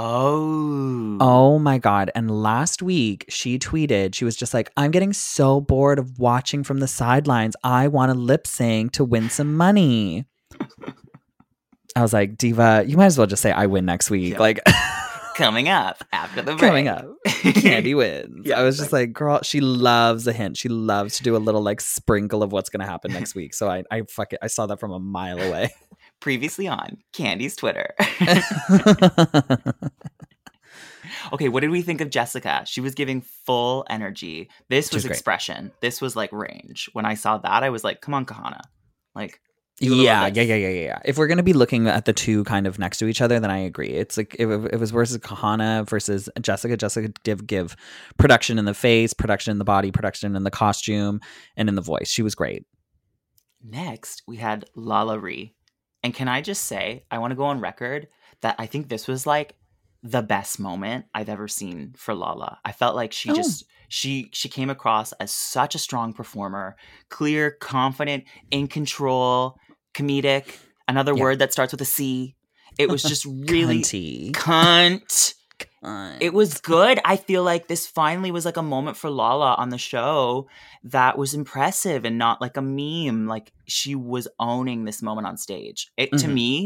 Oh my God. And last week she tweeted, she was just like, I'm getting so bored of watching from the sidelines. I want to lip sync to win some money. I was like, Diva, you might as well just say I win next week. Yeah. Like, coming up after the break. Coming up, Candy wins. I was just like, girl, she loves a hint. She loves to do a little like sprinkle of what's going to happen next week. So I fuck it. I saw that from a mile away. Previously on Candy's Twitter. Okay, what did we think of Jessica? She was giving full energy. This was expression. Great. This was like range. When I saw that, I was like, come on, Kahana. Like, yeah. If we're going to be looking at the two kind of next to each other, then I agree. It's like if it was versus Kahana versus Jessica did give production in the face, production in the body, production in the costume, and in the voice. She was great. Next, we had Lala Ree. And can I just say, I want to go on record that I think this was like the best moment I've ever seen for Lala. I felt like she came across as such a strong performer, clear, confident, in control, comedic, another word that starts with a C. It was just really cunt. It was good. I feel like this finally was like a moment for Lala on the show that was impressive and not like a meme. Like, she was owning this moment on stage. To me,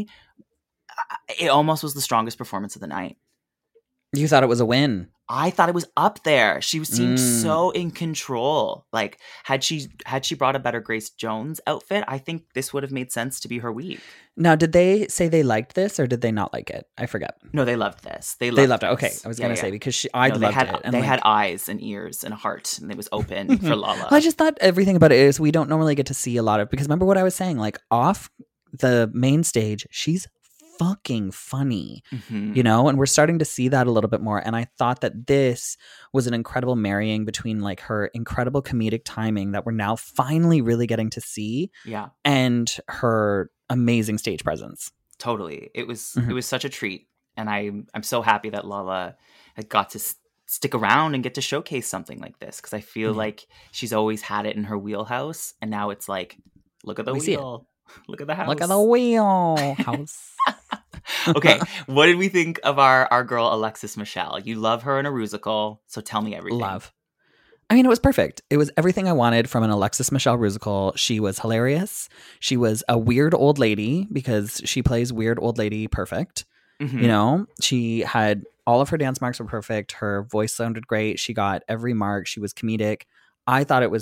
it almost was the strongest performance of the night. You thought it was a win? I thought it was up there. She seemed so in control. Like, had she brought a better Grace Jones outfit, I think this would have made sense to be her week. Now, did they say they liked this or did they not like it? I forget. No, they loved this. They loved it. Okay, I was going to say because I loved it. And they had eyes and ears and a heart, and it was open for Lala. I just thought everything about it is we don't normally get to see a lot of, because remember what I was saying, like off the main stage, she's fucking funny, you know, and we're starting to see that a little bit more. And I thought that this was an incredible marrying between like her incredible comedic timing that we're now finally really getting to see, and her amazing stage presence. Totally, it was such a treat, and I'm so happy that Lala had got to stick around and get to showcase something like this, because I feel like she's always had it in her wheelhouse, and now it's like, look at the wheel. Look at the house. Look at the wheel house. Okay, what did we think of our girl Alexis Michelle? You love her in a musical, so tell me everything. Love. I mean, it was perfect. It was everything I wanted from an Alexis Michelle musical. She was hilarious. She was a weird old lady because she plays weird old lady perfect. You know, she had all of her dance marks were perfect. Her voice sounded great. She got every mark. She was comedic. I thought it was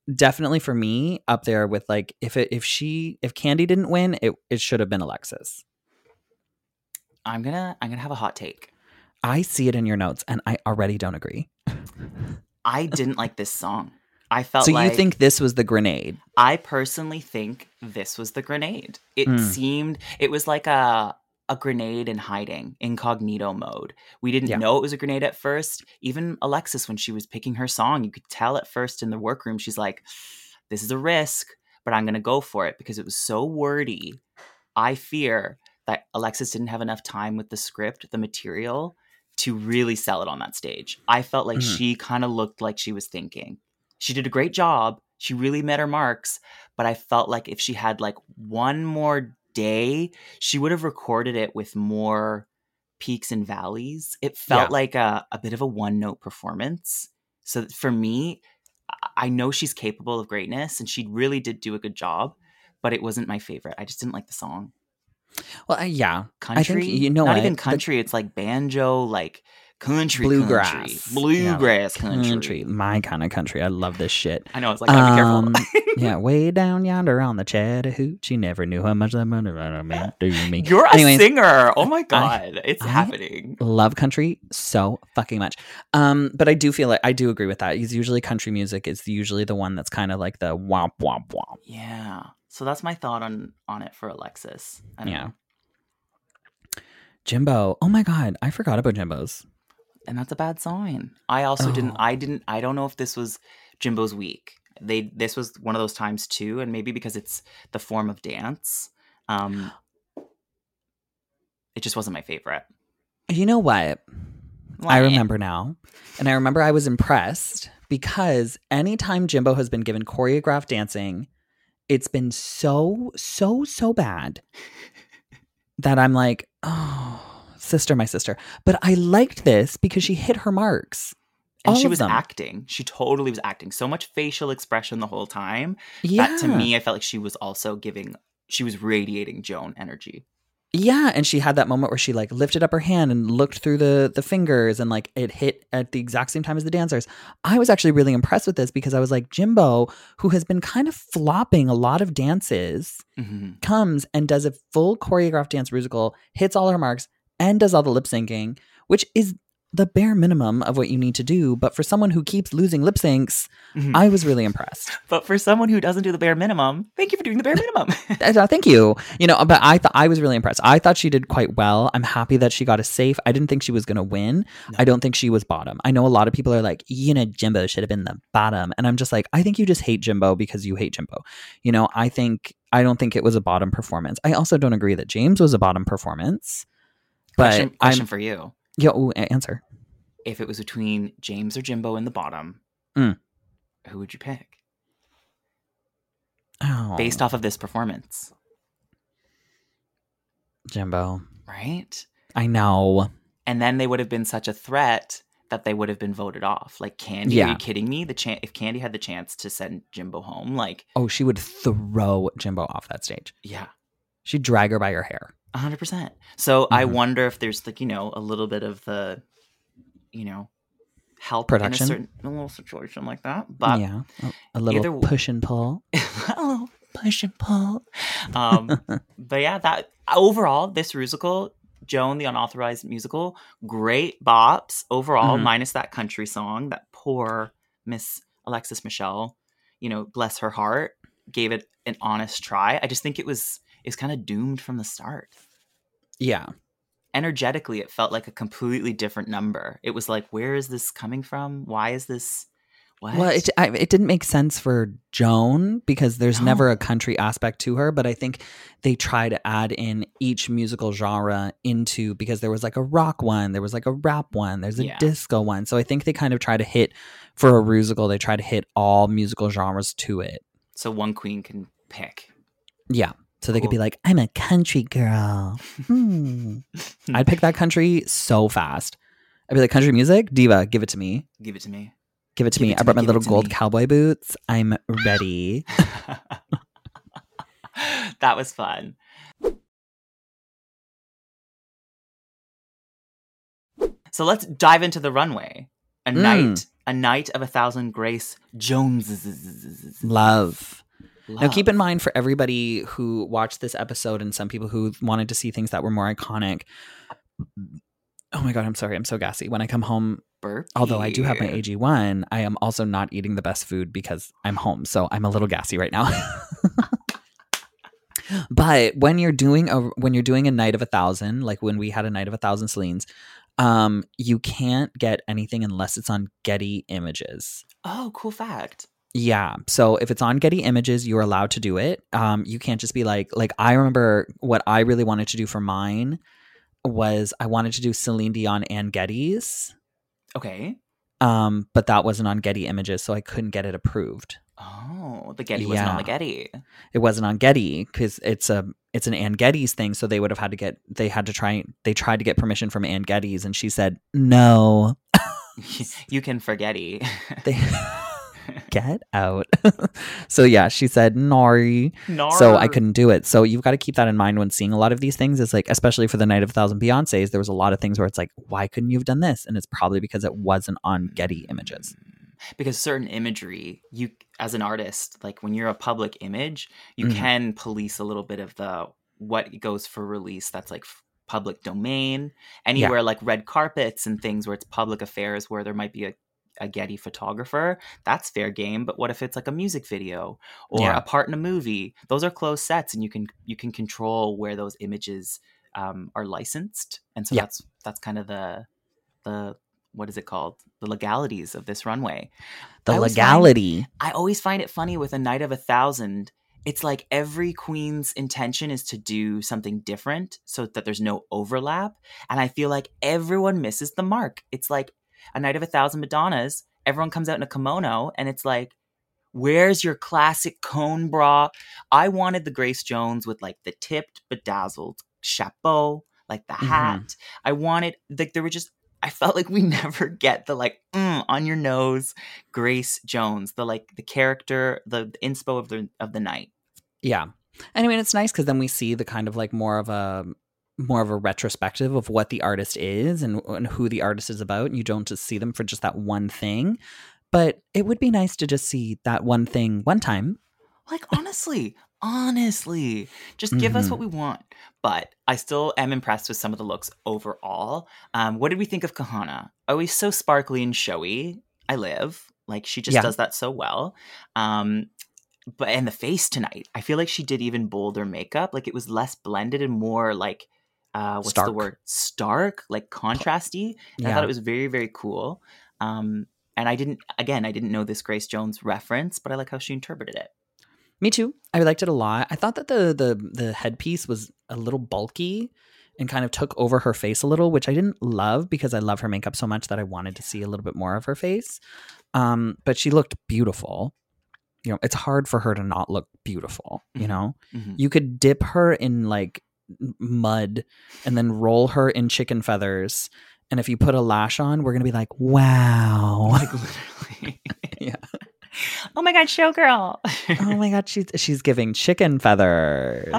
definitely for me up there with like if Candy didn't win, it should have been Alexis. I'm gonna have a hot take. I see it in your notes, and I already don't agree. I didn't like this song. I felt so like... you think this was the grenade? I personally think this was the grenade. It seemed... It was like a grenade in hiding, incognito mode. We didn't know it was a grenade at first. Even Alexis, when she was picking her song, you could tell at first in the workroom, she's like, this is a risk, but I'm going to go for it because it was so wordy. I fear that Alexis didn't have enough time with the script, the material, to really sell it on that stage. I felt like she kind of looked like she was thinking. She did a great job. She really met her marks. But I felt like if she had like one more day, she would have recorded it with more peaks and valleys. It felt like a bit of a one-note performance. So for me, I know she's capable of greatness and she really did do a good job, but it wasn't my favorite. I just didn't like the song. Well, yeah. Country? I think, not even country. It's like banjo, like country. Bluegrass. Bluegrass country. My kind of country. I love this shit. I know. It's like, gotta be careful. Yeah, way down yonder on the Chattahoochee. Never knew how much that money meant to me. You're a singer. Oh my God. It's happening. Love country so fucking much. But I do feel like I do agree with that. It's usually country music is usually the one that's kind of like the womp, womp, womp. Yeah. So that's my thought on it for Alexis. Yeah. Jimbo. Oh my God. I forgot about Jimbo's. And that's a bad sign. I also I don't know if this was Jimbo's week. This was one of those times too. And maybe because it's the form of dance. It just wasn't my favorite. You know what? I remember now. And I remember I was impressed because anytime Jimbo has been given choreographed dancing, it's been so bad that I'm like, oh, my sister. But I liked this because she hit her marks. And she was acting. She totally was acting. So much facial expression the whole time. Yeah. That to me, I felt like she was also she was radiating Joan energy. Yeah, and she had that moment where she like lifted up her hand and looked through the fingers and like it hit at the exact same time as the dancers. I was actually really impressed with this because I was like, Jimbo, who has been kind of flopping a lot of dances, comes and does a full choreographed dance musical, hits all her marks, and does all the lip syncing, which is the bare minimum of what you need to do. But for someone who keeps losing lip syncs, I was really impressed. But for someone who doesn't do the bare minimum, thank you for doing the bare minimum. Thank you. But I was really impressed. I thought she did quite well. I'm happy that she got a safe. I didn't think she was going to win. No. I don't think she was bottom. I know a lot of people are like, Jimbo should have been the bottom. And I'm just like, I think you just hate Jimbo because you hate Jimbo. I don't think it was a bottom performance. I also don't agree that James was a bottom performance. But question for you. Yeah, answer. If it was between James or Jimbo in the bottom, who would you pick? Oh. Based off of this performance. Jimbo. Right? I know. And then they would have been such a threat that they would have been voted off. Like Candy, are you kidding me? If Candy had the chance to send Jimbo home, like... Oh, she would throw Jimbo off that stage. Yeah. She'd drag her by her hair. 100%. So I wonder if there's like, a little bit of the, help production in a little situation like that. But yeah, a little push and pull. A little push and pull. But yeah, that overall, this musical, Joan, the Unauthorized Musical, great bops overall, minus that country song that poor Miss Alexis Michelle, bless her heart, gave it an honest try. I just think it was kind of doomed from the start. Yeah. Energetically, it felt like a completely different number. It was like, where is this coming from? Why is this? What? Well, it didn't make sense for Joan because there's never a country aspect to her. But I think they try to add in each musical genre because there was like a rock one, there was like a rap one, there's a disco one. So I think they kind of try to hit, for a musical, they try to hit all musical genres to it. So one queen can pick. Yeah. So they could be like, I'm a country girl. I'd pick that country so fast. I'd be like, country music? Diva, give it to me. Give it to me. Give it to me. I brought my little gold cowboy boots. I'm ready. That was fun. So let's dive into the runway. A Night of 1,000 Grace Jones. Love. Now, keep in mind, for everybody who watched this episode and some people who wanted to see things that were more iconic. Oh my God, I'm sorry. I'm so gassy. When I come home, although I do have my AG1, I am also not eating the best food because I'm home. So I'm a little gassy right now. But when you're doing a night of 1,000, like when we had a night of 1,000 Celine's, you can't get anything unless it's on Getty Images. Oh, cool fact. Yeah. So if it's on Getty Images, you're allowed to do it. You can't just be like I remember what I really wanted to do for mine was I wanted to do Celine Dion and Getty's. Okay. But that wasn't on Getty Images, so I couldn't get it approved. Oh, the Getty wasn't on the Getty. It wasn't on Getty because it's an Ann Geddes thing. So they would have had to they tried to get permission from Ann Geddes, and she said no. You can forgetty. Get out. So yeah, she said nori. So I couldn't do it. So you've got to keep that in mind when seeing a lot of these things. Is like, especially for the Night of 1,000 Beyonces, there was a lot of things where it's like, why couldn't you have done this? And it's probably because it wasn't on Getty Images. Because certain imagery, you as an artist, like when you're a public image, you can police a little bit of what goes for release. That's like public domain. Anywhere like red carpets and things where it's public affairs where there might be a Getty photographer, that's fair game. But what if it's like a music video or a part in a movie? Those are closed sets, and you can control where those images are licensed. And so that's kind of the what is it called? The legalities of this runway. I always find it funny with a Night of 1,000. It's like every queen's intention is to do something different so that there's no overlap. And I feel like everyone misses the mark. It's like a Night of 1,000 Madonnas. Everyone comes out in a kimono and it's like, where's your classic cone bra? I wanted the Grace Jones with like the tipped bedazzled chapeau, like the hat. I wanted, like, there were just, I felt like we never get the like on your nose Grace Jones, the like the character, the inspo of the night. Yeah, and I mean it's nice because then we see the kind of like more of a retrospective of what the artist is and who the artist is about, and you don't just see them for just that one thing. But it would be nice to just see that one thing one time. Like honestly, just give us what we want. But I still am impressed with some of the looks overall. What did we think of Kahanna? Always so sparkly and showy. I live. Like, she just does that so well. But and the face tonight, I feel like she did even bolder makeup. Like, it was less blended and more like, what's the word? Stark, like contrasty. And I thought it was very, very cool. And I didn't know this Grace Jones reference, but I like how she interpreted it. Me too. I liked it a lot. I thought that the headpiece was a little bulky and kind of took over her face a little, which I didn't love because I love her makeup so much that I wanted to see a little bit more of her face. But she looked beautiful. You know, it's hard for her to not look beautiful, you know? You could dip her in like mud and then roll her in chicken feathers. And if you put a lash on, we're going to be like, wow. Like, literally. Yeah. Oh my God, showgirl. Oh my God, she's giving chicken feathers.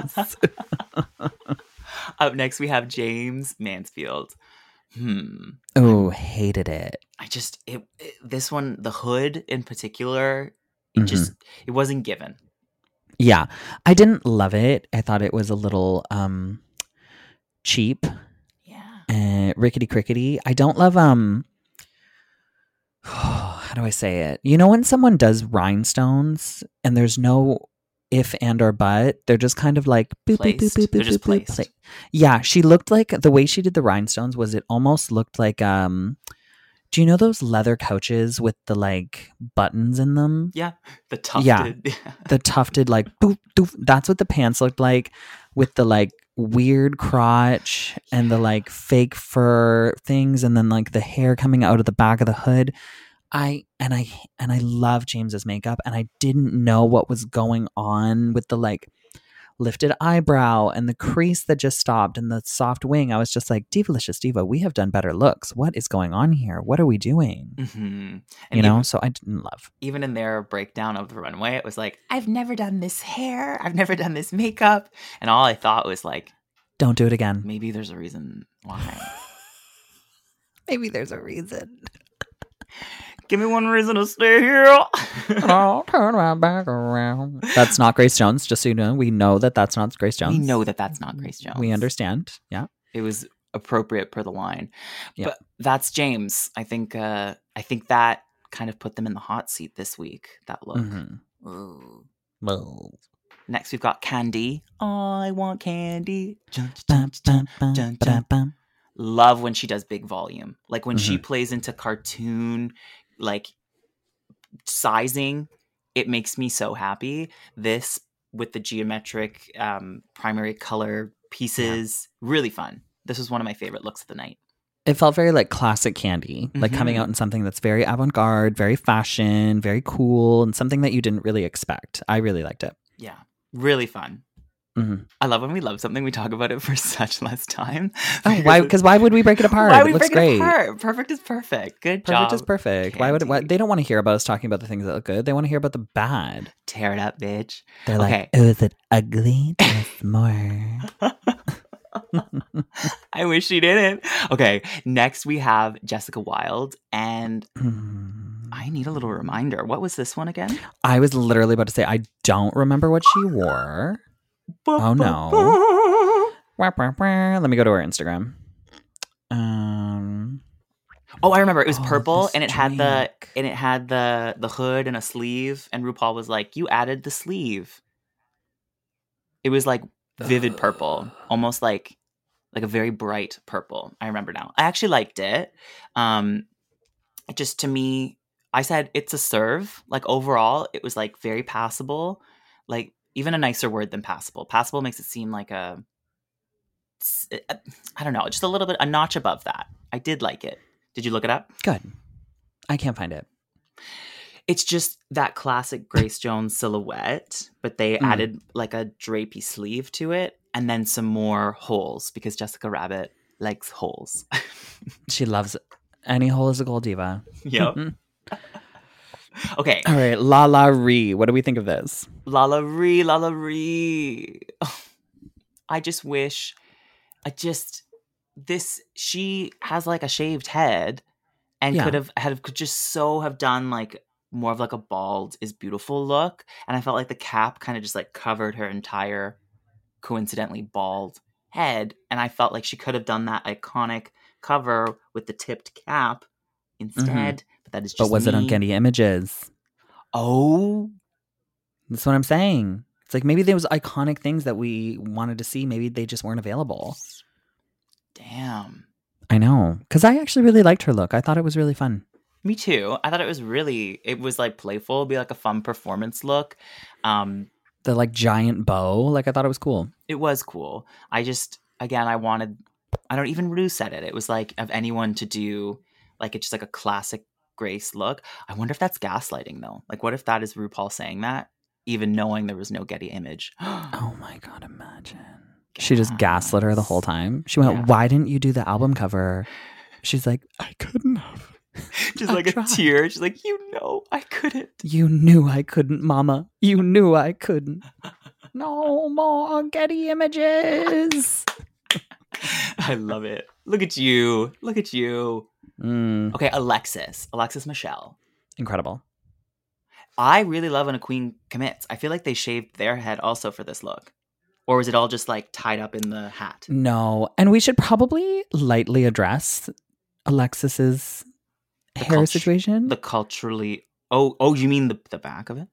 Up next, we have James Mansfield. Oh, hated it. This one, the hood in particular, it wasn't given. Yeah, I didn't love it. I thought it was a little cheap. Yeah. Rickety crickety. I don't love how do I say it? You know when someone does rhinestones and there's no if and or but, they're just kind of like boop, boop, boop, boop, they're just boop, placed. boop. Yeah, she looked like the way she did the rhinestones was it almost looked like do you know those leather couches with the like buttons in them? Yeah, the tufted. Yeah, the tufted like boop, doof. That's what the pants looked like with the like weird crotch and the like fake fur things and then like the hair coming out of the back of the hood. I love James's makeup, and I didn't know what was going on with the like lifted eyebrow and the crease that just stopped and the soft wing. I was just like, Divalicious Diva, we have done better looks. What is going on here? What are we doing? So I didn't love. Even in their breakdown of the runway, it was like, I've never done this hair. I've never done this makeup. And all I thought was like, don't do it again. Maybe there's a reason why. Maybe there's a reason. Give me one reason to stay here. I'll turn my back around. That's not Grace Jones, just so you know. We know that that's not Grace Jones. We know that that's not Grace Jones. We understand. Yeah. It was appropriate per the line. Yep. But that's James. I think that kind of put them in the hot seat this week, that look. Mm-hmm. Well. Next, we've got Candy. I want candy. Love when she does big volume. Like when she plays into cartoon, like sizing, it makes me so happy. This with the geometric primary color pieces, really fun. This was one of my favorite looks of the night. It felt very like classic Candy, like coming out in something that's very avant-garde, very fashion, very cool, and something that you didn't really expect. I really liked it. Yeah, really fun. I love when we love something, we talk about it for such less time. Oh, why? Because why would we break it apart? Why would we it looks break great. it apart? Perfect is perfect. Good job. Perfect is perfect. Candy. Why they don't want to hear about us talking about the things that look good. They want to hear about the bad. Tear it up, bitch. They're like, oh, is it ugly? There's more. I wish she didn't. Okay, next we have Jessica Wilde, and I need a little reminder. What was this one again? I was literally about to say, I don't remember what she wore. Oh no. Let me go to her Instagram. Oh, I remember. It was purple and it had the hood and a sleeve, and RuPaul was like, "You added the sleeve." It was like vivid purple, almost like a very bright purple. I remember now. I actually liked it. It just, to me, I said it's a serve. Like overall, it was like very passable. Like even a nicer word than passable. Passable makes it seem like I don't know, just a little bit, a notch above that. I did like it. Did you look it up? Good. I can't find it. It's just that classic Grace Jones silhouette, but they added like a drapey sleeve to it and then some more holes because Jessica Rabbit likes holes. She loves it. Any hole is a gold diva. Yep. Okay. All right. La La Ree. What do we think of this? La La Ree, La La Ree. Oh, I just wish, she has like a shaved head and could just have done like more of like a bald is beautiful look. And I felt like the cap kind of just like covered her entire coincidentally bald head. And I felt like she could have done that iconic cover with the tipped cap instead. But that is just But was it on Getty Images? Oh. That's what I'm saying. It's like maybe there was iconic things that we wanted to see. Maybe they just weren't available. Damn. I know. Because I actually really liked her look. I thought it was really fun. Me too. I thought it was like playful. It'd be like a fun performance look. The like giant bow. Like I thought it was cool. It was cool. I just, again, even Rue said it. It was like of anyone to do like it's just like a classic Grace look. I wonder if that's gaslighting though. Like what if that is RuPaul saying that, even knowing there was no Getty image? Oh my God, imagine. She just gaslit her the whole time. She went, why didn't you do the album cover? She's like, I couldn't have. Just like a tear. She's like, I couldn't. You knew I couldn't, Mama. You knew I couldn't. No more Getty Images. I love it. Look at you. Look at you. Okay, Alexis Michelle. Incredible. I really love when a queen commits. I feel like they shaved their head also for this look. Or was it all just like tied up in the hat? No. And we should probably lightly address Alexis's hair situation. The culturally... Oh, you mean the back of it?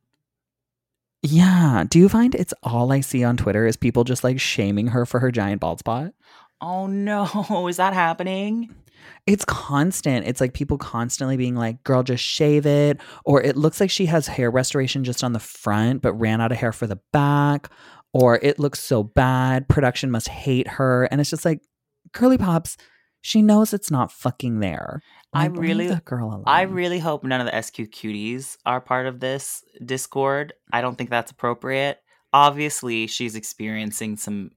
Yeah. Do you find it's all I see on Twitter is people just like shaming her for her giant bald spot? Oh no. Is that happening? It's constant. It's like people constantly being like, girl, just shave it. Or it looks like she has hair restoration just on the front, but ran out of hair for the back. Or it looks so bad. Production must hate her. And it's just like, girly pops, she knows it's not fucking there. Like, leave that girl alone. I really hope none of the SQ cuties are part of this Discord. I don't think that's appropriate. Obviously, she's experiencing some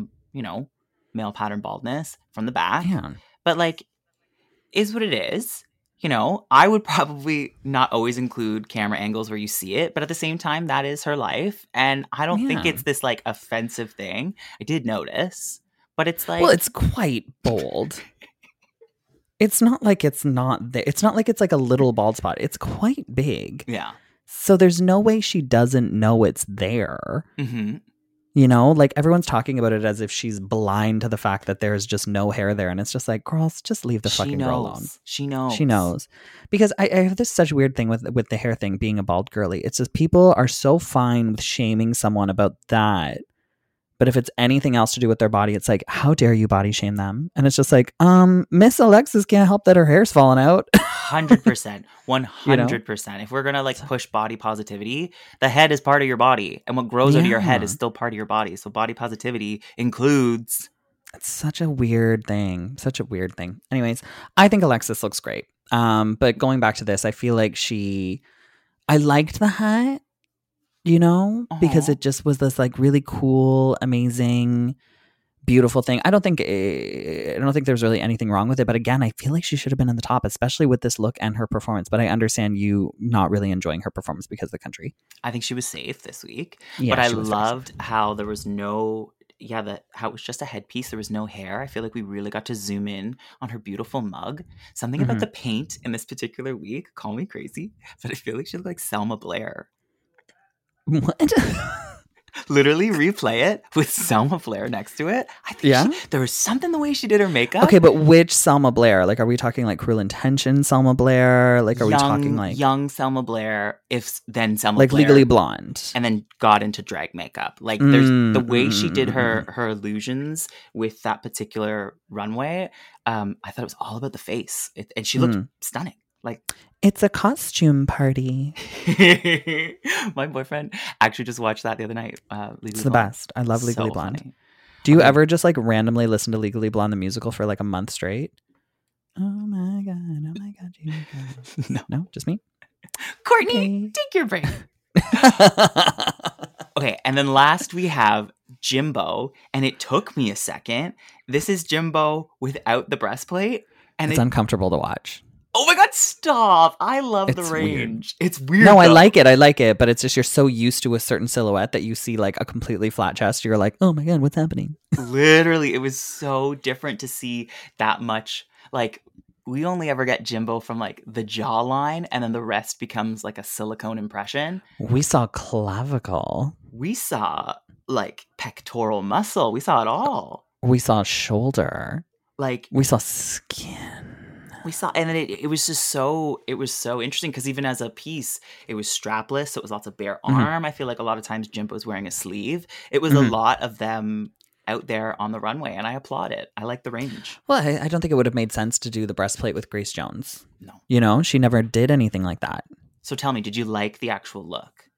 male pattern baldness from the back. Yeah. But like, is what it is. I would probably not always include camera angles where you see it, but at the same time, that is her life. And I don't think it's this like offensive thing. I did notice, but it's like... Well, it's quite bold. it's not like it's not there. It's not like it's like a little bald spot. It's quite big. Yeah. So there's no way she doesn't know it's there. Mm-hmm. You know, like everyone's talking about it as if she's blind to the fact that there's just no hair there. And it's just like, girls, just leave the fucking girl alone. She knows. She knows. Because I have this such weird thing with the hair thing being a bald girly. It's just people are so fine with shaming someone about that. But if it's anything else to do with their body, it's like, how dare you body shame them? And it's just like, Miss Alexis can't help that her hair's falling out. 100%. 100%. If we're going to like push body positivity, the head is part of your body. And what grows out of your head is still part of your body. So body positivity includes... It's such a weird thing. Such a weird thing. Anyways, I think Alexis looks great. But going back to this, I feel like I liked the hat. You know, because it just was this like really cool, amazing, beautiful thing. I don't think there's really anything wrong with it. But again, I feel like she should have been in the top, especially with this look and her performance. But I understand you not really enjoying her performance because of the country. I think she was safe this week. Yeah, but I loved how there was no... how it was just a headpiece. There was no hair. I feel like we really got to zoom in on her beautiful mug. Something about the paint in this particular week, call me crazy, but I feel like she looked like Selma Blair. What? Literally replay it with Selma Blair next to it. I think there was something the way she did her makeup. Okay, but which Selma Blair? Like, are we talking like Cruel Intentions Selma Blair? Like, are we talking like young Selma Blair? Then Selma like Blair, Legally Blonde, and then got into drag makeup. Like, there's the way she did her illusions with that particular runway. I thought it was all about the face, and she looked stunning. Like, it's a costume party. My boyfriend actually just watched that the other night. It's the best. I love Legally Blonde. Funny. Do you ever just like randomly listen to Legally Blonde the musical for like a month straight? Oh my god, you guys. No, just me. Courtney, take your break. Okay, and then last we have Jimbo, and it took me a second. This is Jimbo without the breastplate, and it's uncomfortable to watch. Oh my god, stop. I love the range. Weird. It's weird. No, though. I like it, but it's just you're so used to a certain silhouette that you see like a completely flat chest. You're like, oh my god, what's happening? Literally, it was so different to see that much. Like, we only ever get Jimbo from like the jawline, and then the rest becomes like a silicone impression. We saw clavicle. We saw like pectoral muscle. We saw it all. We saw shoulder. Like, we saw skin. We saw, and then it was just so interesting because even as a piece, it was strapless, so it was lots of bare arm. I feel like a lot of times Jimbo's wearing a sleeve. It was a lot of them out there on the runway, and I applaud it. I like the range. Well, I don't think it would have made sense to do the breastplate with Grace Jones. No. You know, she never did anything like that. So tell me, did you like the actual look?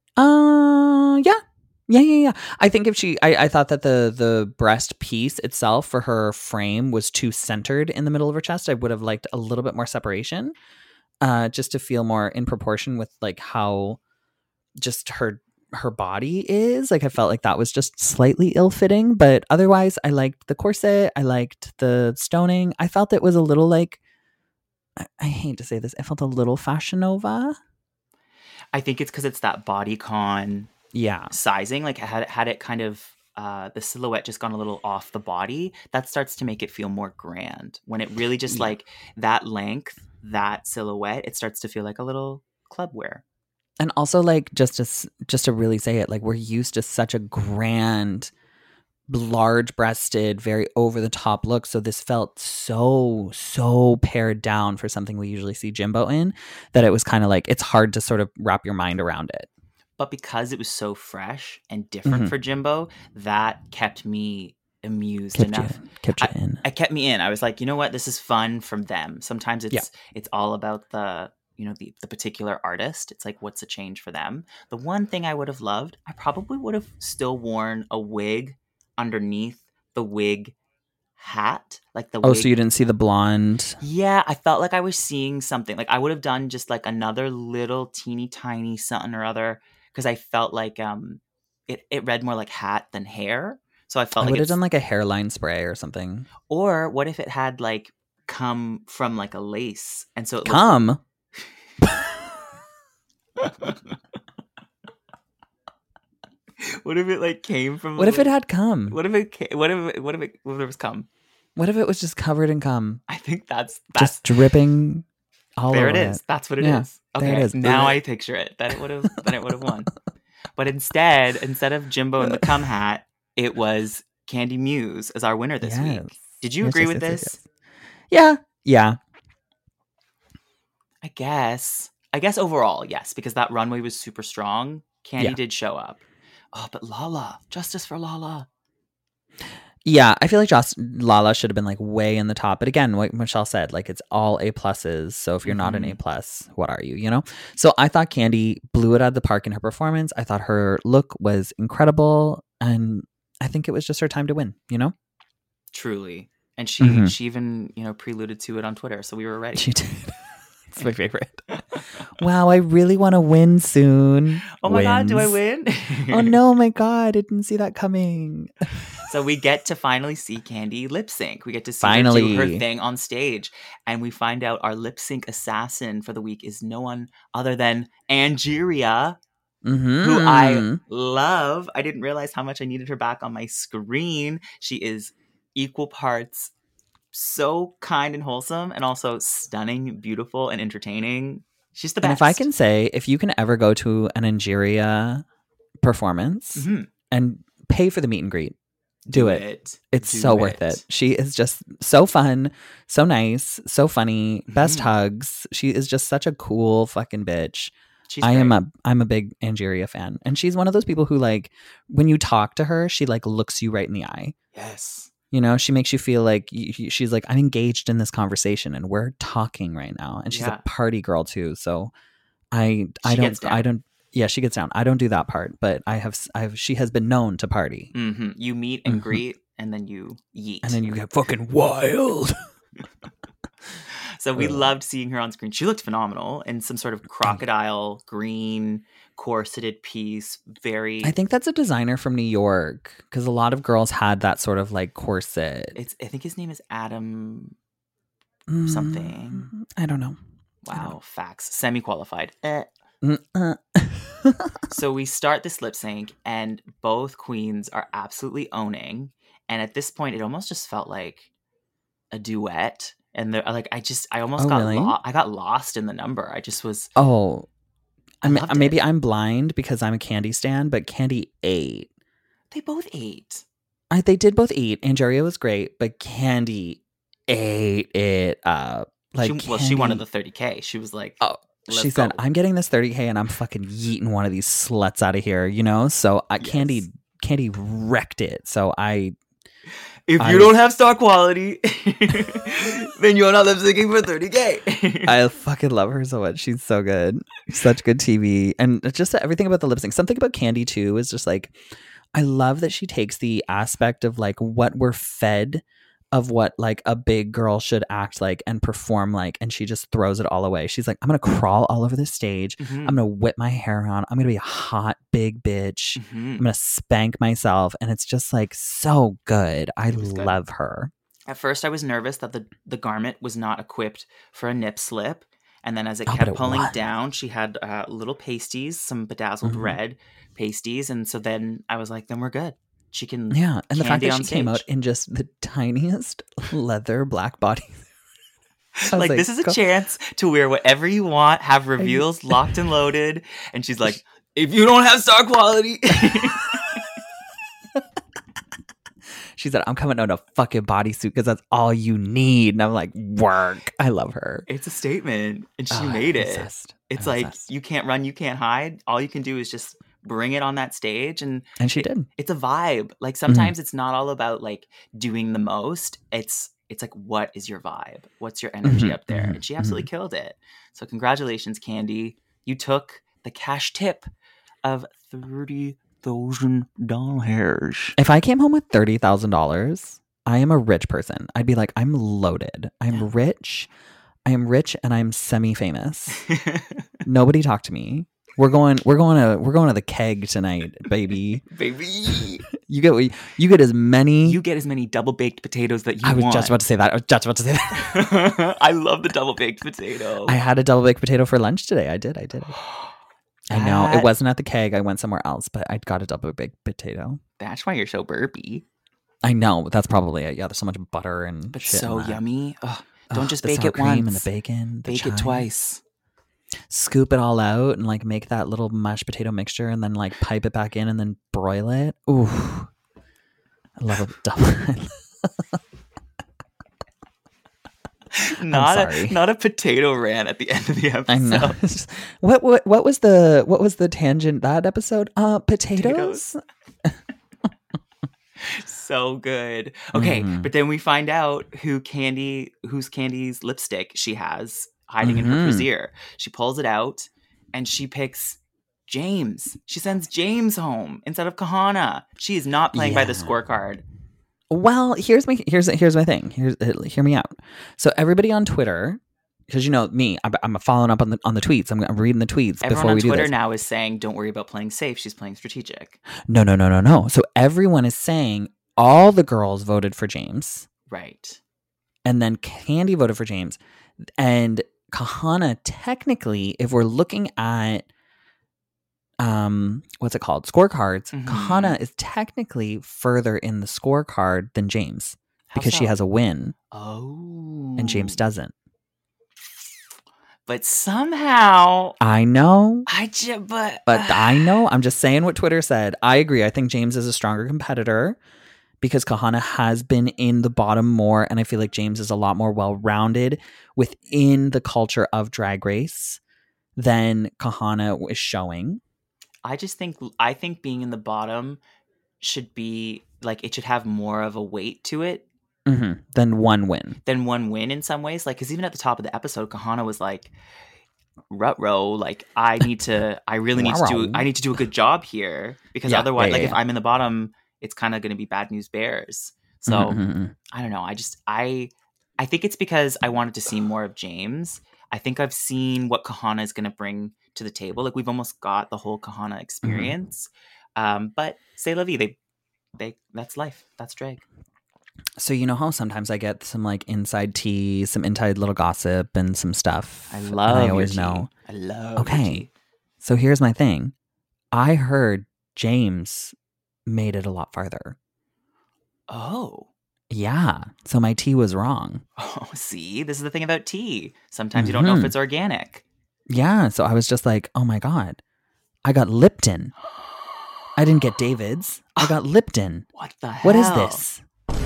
Yeah. I think I thought that the breast piece itself for her frame was too centered in the middle of her chest. I would have liked a little bit more separation, just to feel more in proportion with like how just her body is. Like, I felt like that was just slightly ill-fitting, but otherwise I liked the corset. I liked the stoning. I felt it was a little like, I hate to say this, I felt a little Fashion Nova. I think it's because it's that bodycon sizing. Like, had it kind of the silhouette just gone a little off the body, that starts to make it feel more grand. When it really just like that length, that silhouette, it starts to feel like a little club wear. And also, like, just to really say it, like, we're used to such a grand, large-breasted, very over-the-top look. So this felt so pared down for something we usually see Jimbo in, that it was kind of like, it's hard to sort of wrap your mind around it. But because it was so fresh and different for Jimbo, that kept me amused enough. Kept you in. I kept me in. I was like, you know what? This is fun from them. Sometimes it's all about the particular artist. It's like, what's a change for them? The one thing I would have loved, I probably would have still worn a wig underneath the wig hat. Like the wig. So you didn't see the blonde? Yeah, I felt like I was seeing something. Like, I would have done just like another little teeny tiny something or other, because I felt like it read more like hat than hair. So I felt I would have done like a hairline spray or something. Or what if it had like come from like a lace, and so it come. What if it like came from? What if it had come? What if it was cum? What if it was just covered in cum? I think that's just dripping all there over it is. it. That's what it is. Okay, there it is. Now I picture it. Then it would have won. But instead of Jimbo and the cum hat, it was Candy Muse as our winner this week. Did you agree with this? Yes. Yeah. I guess overall, yes, because that runway was super strong. Candy did show up. Oh, but Lala, justice for Lala. Yeah, I feel like Lala should have been like way in the top. But again, like Michelle said, like it's all A pluses. So if you're not an A plus, what are you? You know? So I thought Candy blew it out of the park in her performance. I thought her look was incredible. And I think it was just her time to win, you know? Truly. And she even, preluded to it on Twitter. So we were ready. She did. It's my favorite. Wow, I really want to win soon. Oh my God, do I win? Oh no, my God, I didn't see that coming. So we get to finally see Candy lip sync. We get to see her do her thing on stage. And we find out our lip sync assassin for the week is no one other than Angeria, who I love. I didn't realize how much I needed her back on my screen. She is equal parts so kind and wholesome, and also stunning, beautiful, and entertaining. She's the best. And if I can say, if you can ever go to an Angeria performance and pay for the meet and greet, do it. It's so worth it. She is just so fun, so nice, so funny, best hugs. She is just such a cool fucking bitch. I'm a big Angeria fan. And she's one of those people who, like, when you talk to her, she like looks you right in the eye. Yes. You know, she makes you feel like she's like, I'm engaged in this conversation and we're talking right now. And she's a party girl too. So she gets down. I don't do that part, but she has been known to party. You meet and greet and then you yeet. And then you get fucking wild. So we loved seeing her on screen. She looked phenomenal in some sort of crocodile green corseted piece. I think that's a designer from New York, because a lot of girls had that sort of like corset. I think his name is Adam something. I don't know. Wow, facts. Semi-qualified. So we start this lip sync and both queens are absolutely owning. And at this point, it almost just felt like a duet. And like, I almost got lost in the number. I just was. Oh, maybe I'm blind because I'm a Candy stan, but Candy ate. They both ate. They did both eat. Angeria was great, but Candy ate it up. Like, she wanted the 30K. She was like, oh, she said, I'm getting this 30K and I'm fucking yeeting one of these sluts out of here, you know? So Candy wrecked it. So if you don't have star quality, then you're not lip syncing for 30K. I fucking love her so much. She's so good. Such good TV. And just everything about the lip sync. Something about Candy too is just like, I love that she takes the aspect of like what we're fed of what like a big girl should act like and perform like, and she just throws it all away. She's like, I'm gonna crawl all over the stage. I'm gonna whip my hair on. I'm gonna be a hot big bitch. I'm gonna spank myself, and it's just like so good. I love her. At first, I was nervous that the garment was not equipped for a nip slip, and then as it kept pulling down, she had little pasties, some bedazzled red pasties, and so then I was like, then we're good. She can, and the fact that she came out in just the tiniest leather black body. Like, this is a chance to wear whatever you want, have reveals locked and loaded. And she's like, if you don't have star quality. She said, I'm coming out in a fucking bodysuit because that's all you need. And I'm like, work. I love her. It's a statement. And she made it. It's like, you can't run, you can't hide. All you can do is just bring it on that stage. And she did. It's a vibe. Like, sometimes it's not all about like doing the most. It's like, what is your vibe? What's your energy up there? And she absolutely killed it. So congratulations, Candy. You took the cash tip of $30,000. If I came home with $30,000, I am a rich person. I'd be like, I'm loaded. I'm rich. I am rich and I'm semi-famous. Nobody talk to me. We're going to the keg tonight, baby. Baby. You get as many double baked potatoes that you want. I was just about to say that. I love the double baked potato. I had a double baked potato for lunch today. I did. I know. It wasn't at the keg. I went somewhere else, but I got a double baked potato. That's why you're so burpy. I know. That's probably it. Yeah, there's so much butter and but shit so in that. yummy. Ugh, don't just The bake sour it cream once. and the bacon. The bake it chive. twice. Scoop it all out and like make that little mashed potato mixture and then like pipe it back in and then broil it. Ooh. I love a double. Not a potato rant at the end of the episode. I know. What was the tangent that episode? Potatoes? So good. Okay, but then we find out who's Candy's lipstick she has hiding in her brassiere. She pulls it out and she picks James. She sends James home instead of Kahana. She is not playing by the scorecard. Well, here's my thing. Hear me out. So everybody on Twitter, because you know me, I'm following up on the tweets. I'm reading the tweets. Everyone before we on Twitter do this. now is saying, "Don't worry about playing safe. She's playing strategic." No. So everyone is saying all the girls voted for James, right? And then Candy voted for James, and Kahana. Technically, if we're looking at what's it called? Scorecards. Kahana is technically further in the scorecard than James because she has a win. Oh. And James doesn't. But somehow I know. But I know. I'm just saying what Twitter said. I agree. I think James is a stronger competitor because Kahana has been in the bottom more, and I feel like James is a lot more well-rounded within the culture of Drag Race than Kahana is showing. I think being in the bottom should be like it should have more of a weight to it than one win. In some ways, like because even at the top of the episode, Kahana was like, "Ruh-roh, like I need to do a good job here because otherwise, if I'm in the bottom, it's kind of going to be bad news bears." So I don't know. I think it's because I wanted to see more of James. I think I've seen what Kahana is going to bring to the table. Like we've almost got the whole Kahana experience. But c'est la vie. That's life. That's drag. So you know how sometimes I get some like inside tea, some inside little gossip and some stuff. I love and I always know. I love Okay. So here's my thing. I heard James made it a lot farther. Oh. Yeah. So my tea was wrong. Oh, see? This is the thing about tea. Sometimes you don't know if it's organic. Yeah. So I was just like, oh my God. I got Lipton. I didn't get David's. I got Lipton. What the hell? What is this?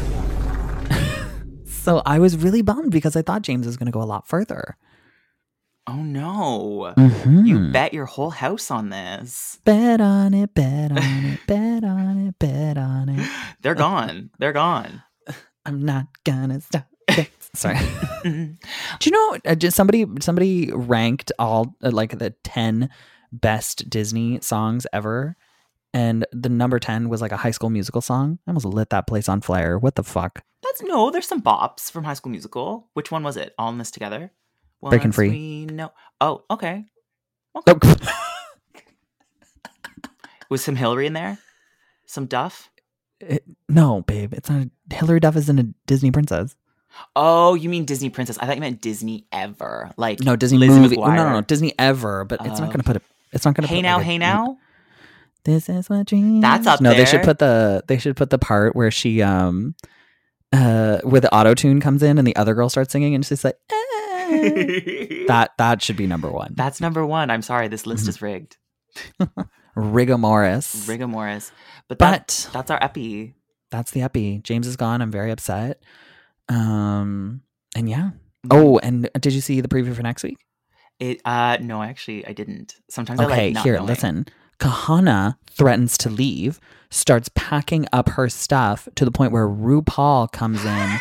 So I was really bummed because I thought James was going to go a lot further. Oh no. You bet your whole house on this. Bet on it, bet on it, bet on it, bet on it. They're gone. They're gone. I'm not gonna stop. Sorry. Do you know? Somebody ranked all like the 10 best Disney songs ever, and the number 10 was like a High School Musical song. I almost lit that place on fire. What the fuck? There's some bops from High School Musical. Which one was it? All in This Together. Breaking Free. No. Oh, okay. Oh. Was some Hillary in there? Some Duff? No, babe. It's not. Hillary Duff isn't a Disney princess. Oh, you mean Disney princess? I thought you meant Disney ever. Like no, Disney Lizzie movie. McGuire. No, Disney ever. But it's not going to put it. It's not going to. Hey now, hey now. This is what dreams. That's up there. No, they should put the part where she where the auto tune comes in and the other girl starts singing and she's like that should be number one. That's number one. I'm sorry, this list is rigged. Rigamoris. But that's our epi. That's the epi. James is gone. I'm very upset. And yeah. Oh, and did you see the preview for next week? No, actually I didn't. Sometimes I like not knowing. Listen. Kahana threatens to leave, starts packing up her stuff to the point where RuPaul comes in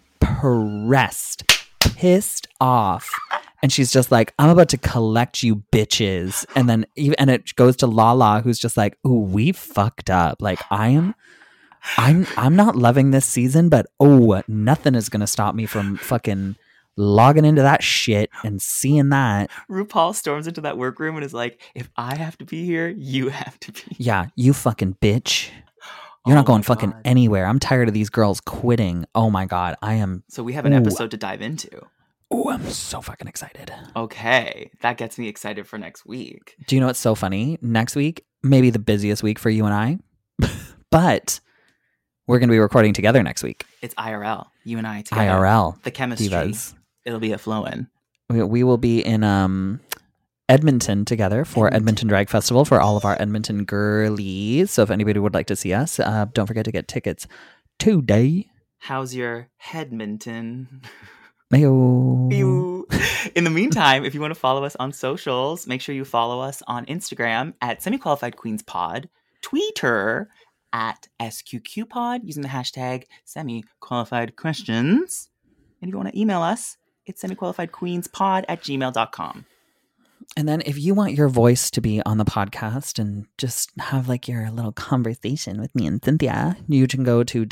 pissed off. And she's just like, I'm about to collect you bitches. And then it goes to Lala, who's just like, ooh, we fucked up. Like I'm not loving this season, but nothing is gonna stop me from fucking logging into that shit and seeing that. RuPaul storms into that workroom and is like, if I have to be here, you have to be. Yeah, you fucking bitch. You're not going fucking anywhere. I'm tired of these girls quitting. Oh my God, I am. So we have an episode to dive into. Oh, I'm so fucking excited. Okay, that gets me excited for next week. Do you know what's so funny? Next week, maybe the busiest week for you and I, but we're going to be recording together next week. It's IRL. You and I together. IRL. The chemistry. Divas. It'll be a flowing. We will be in Edmonton together for Edmonton Drag Festival for all of our Edmonton girlies. So if anybody would like to see us, don't forget to get tickets today. How's your Headminton? Mayo. In the meantime, if you want to follow us on socials, make sure you follow us on Instagram at SemiQualifiedQueensPod, Twitter at SQQPod using the hashtag SemiQualifiedQuestions. And if you want to email us, it's semiqualifiedqueenspod@gmail.com. And then if you want your voice to be on the podcast and just have like your little conversation with me and Cynthia, you can go to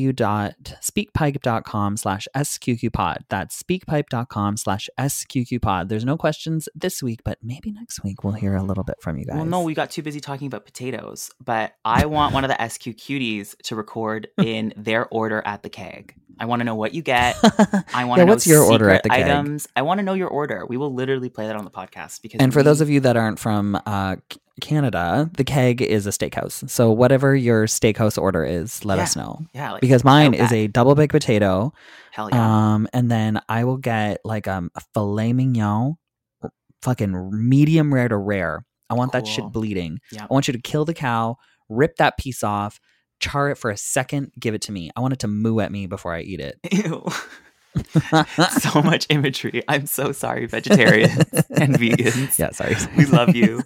www.speakpipe.com/SQQpod. That's speakpipe.com/SQQpod. There's no questions this week, but maybe next week we'll hear a little bit from you guys. Well, no, we got too busy talking about potatoes, but I want one of the SQ cuties to record in their order at the keg. I want to know what you get. I want to know what's your order at the keg? Items. I want to know your order. We will literally play that on the podcast. And for those of you that aren't from Canada, the keg is a steakhouse. So whatever your steakhouse order is, let us know. Yeah, like, because mine is a double baked potato. Hell yeah. And then I will get like a filet mignon, fucking medium rare to rare. I want that shit bleeding. Yep. I want you to kill the cow, rip that piece off, char it for a second, give it to me. I want it to moo at me before I eat it. Ew. So much imagery. I'm so sorry, vegetarians and vegans. Yeah, sorry. We love you.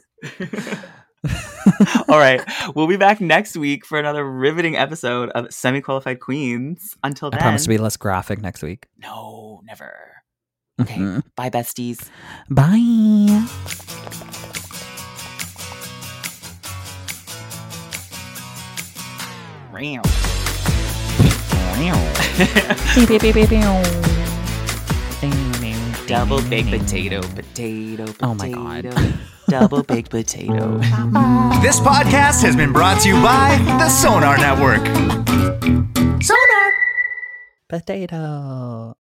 All right. We'll be back next week for another riveting episode of Semi-Qualified Queens. Until then. I promise to be less graphic next week. No, never. Okay. Bye, besties. Bye. Double baked potato. Oh my God. Double baked potato. This podcast has been brought to you by the Sonar Network. Potato.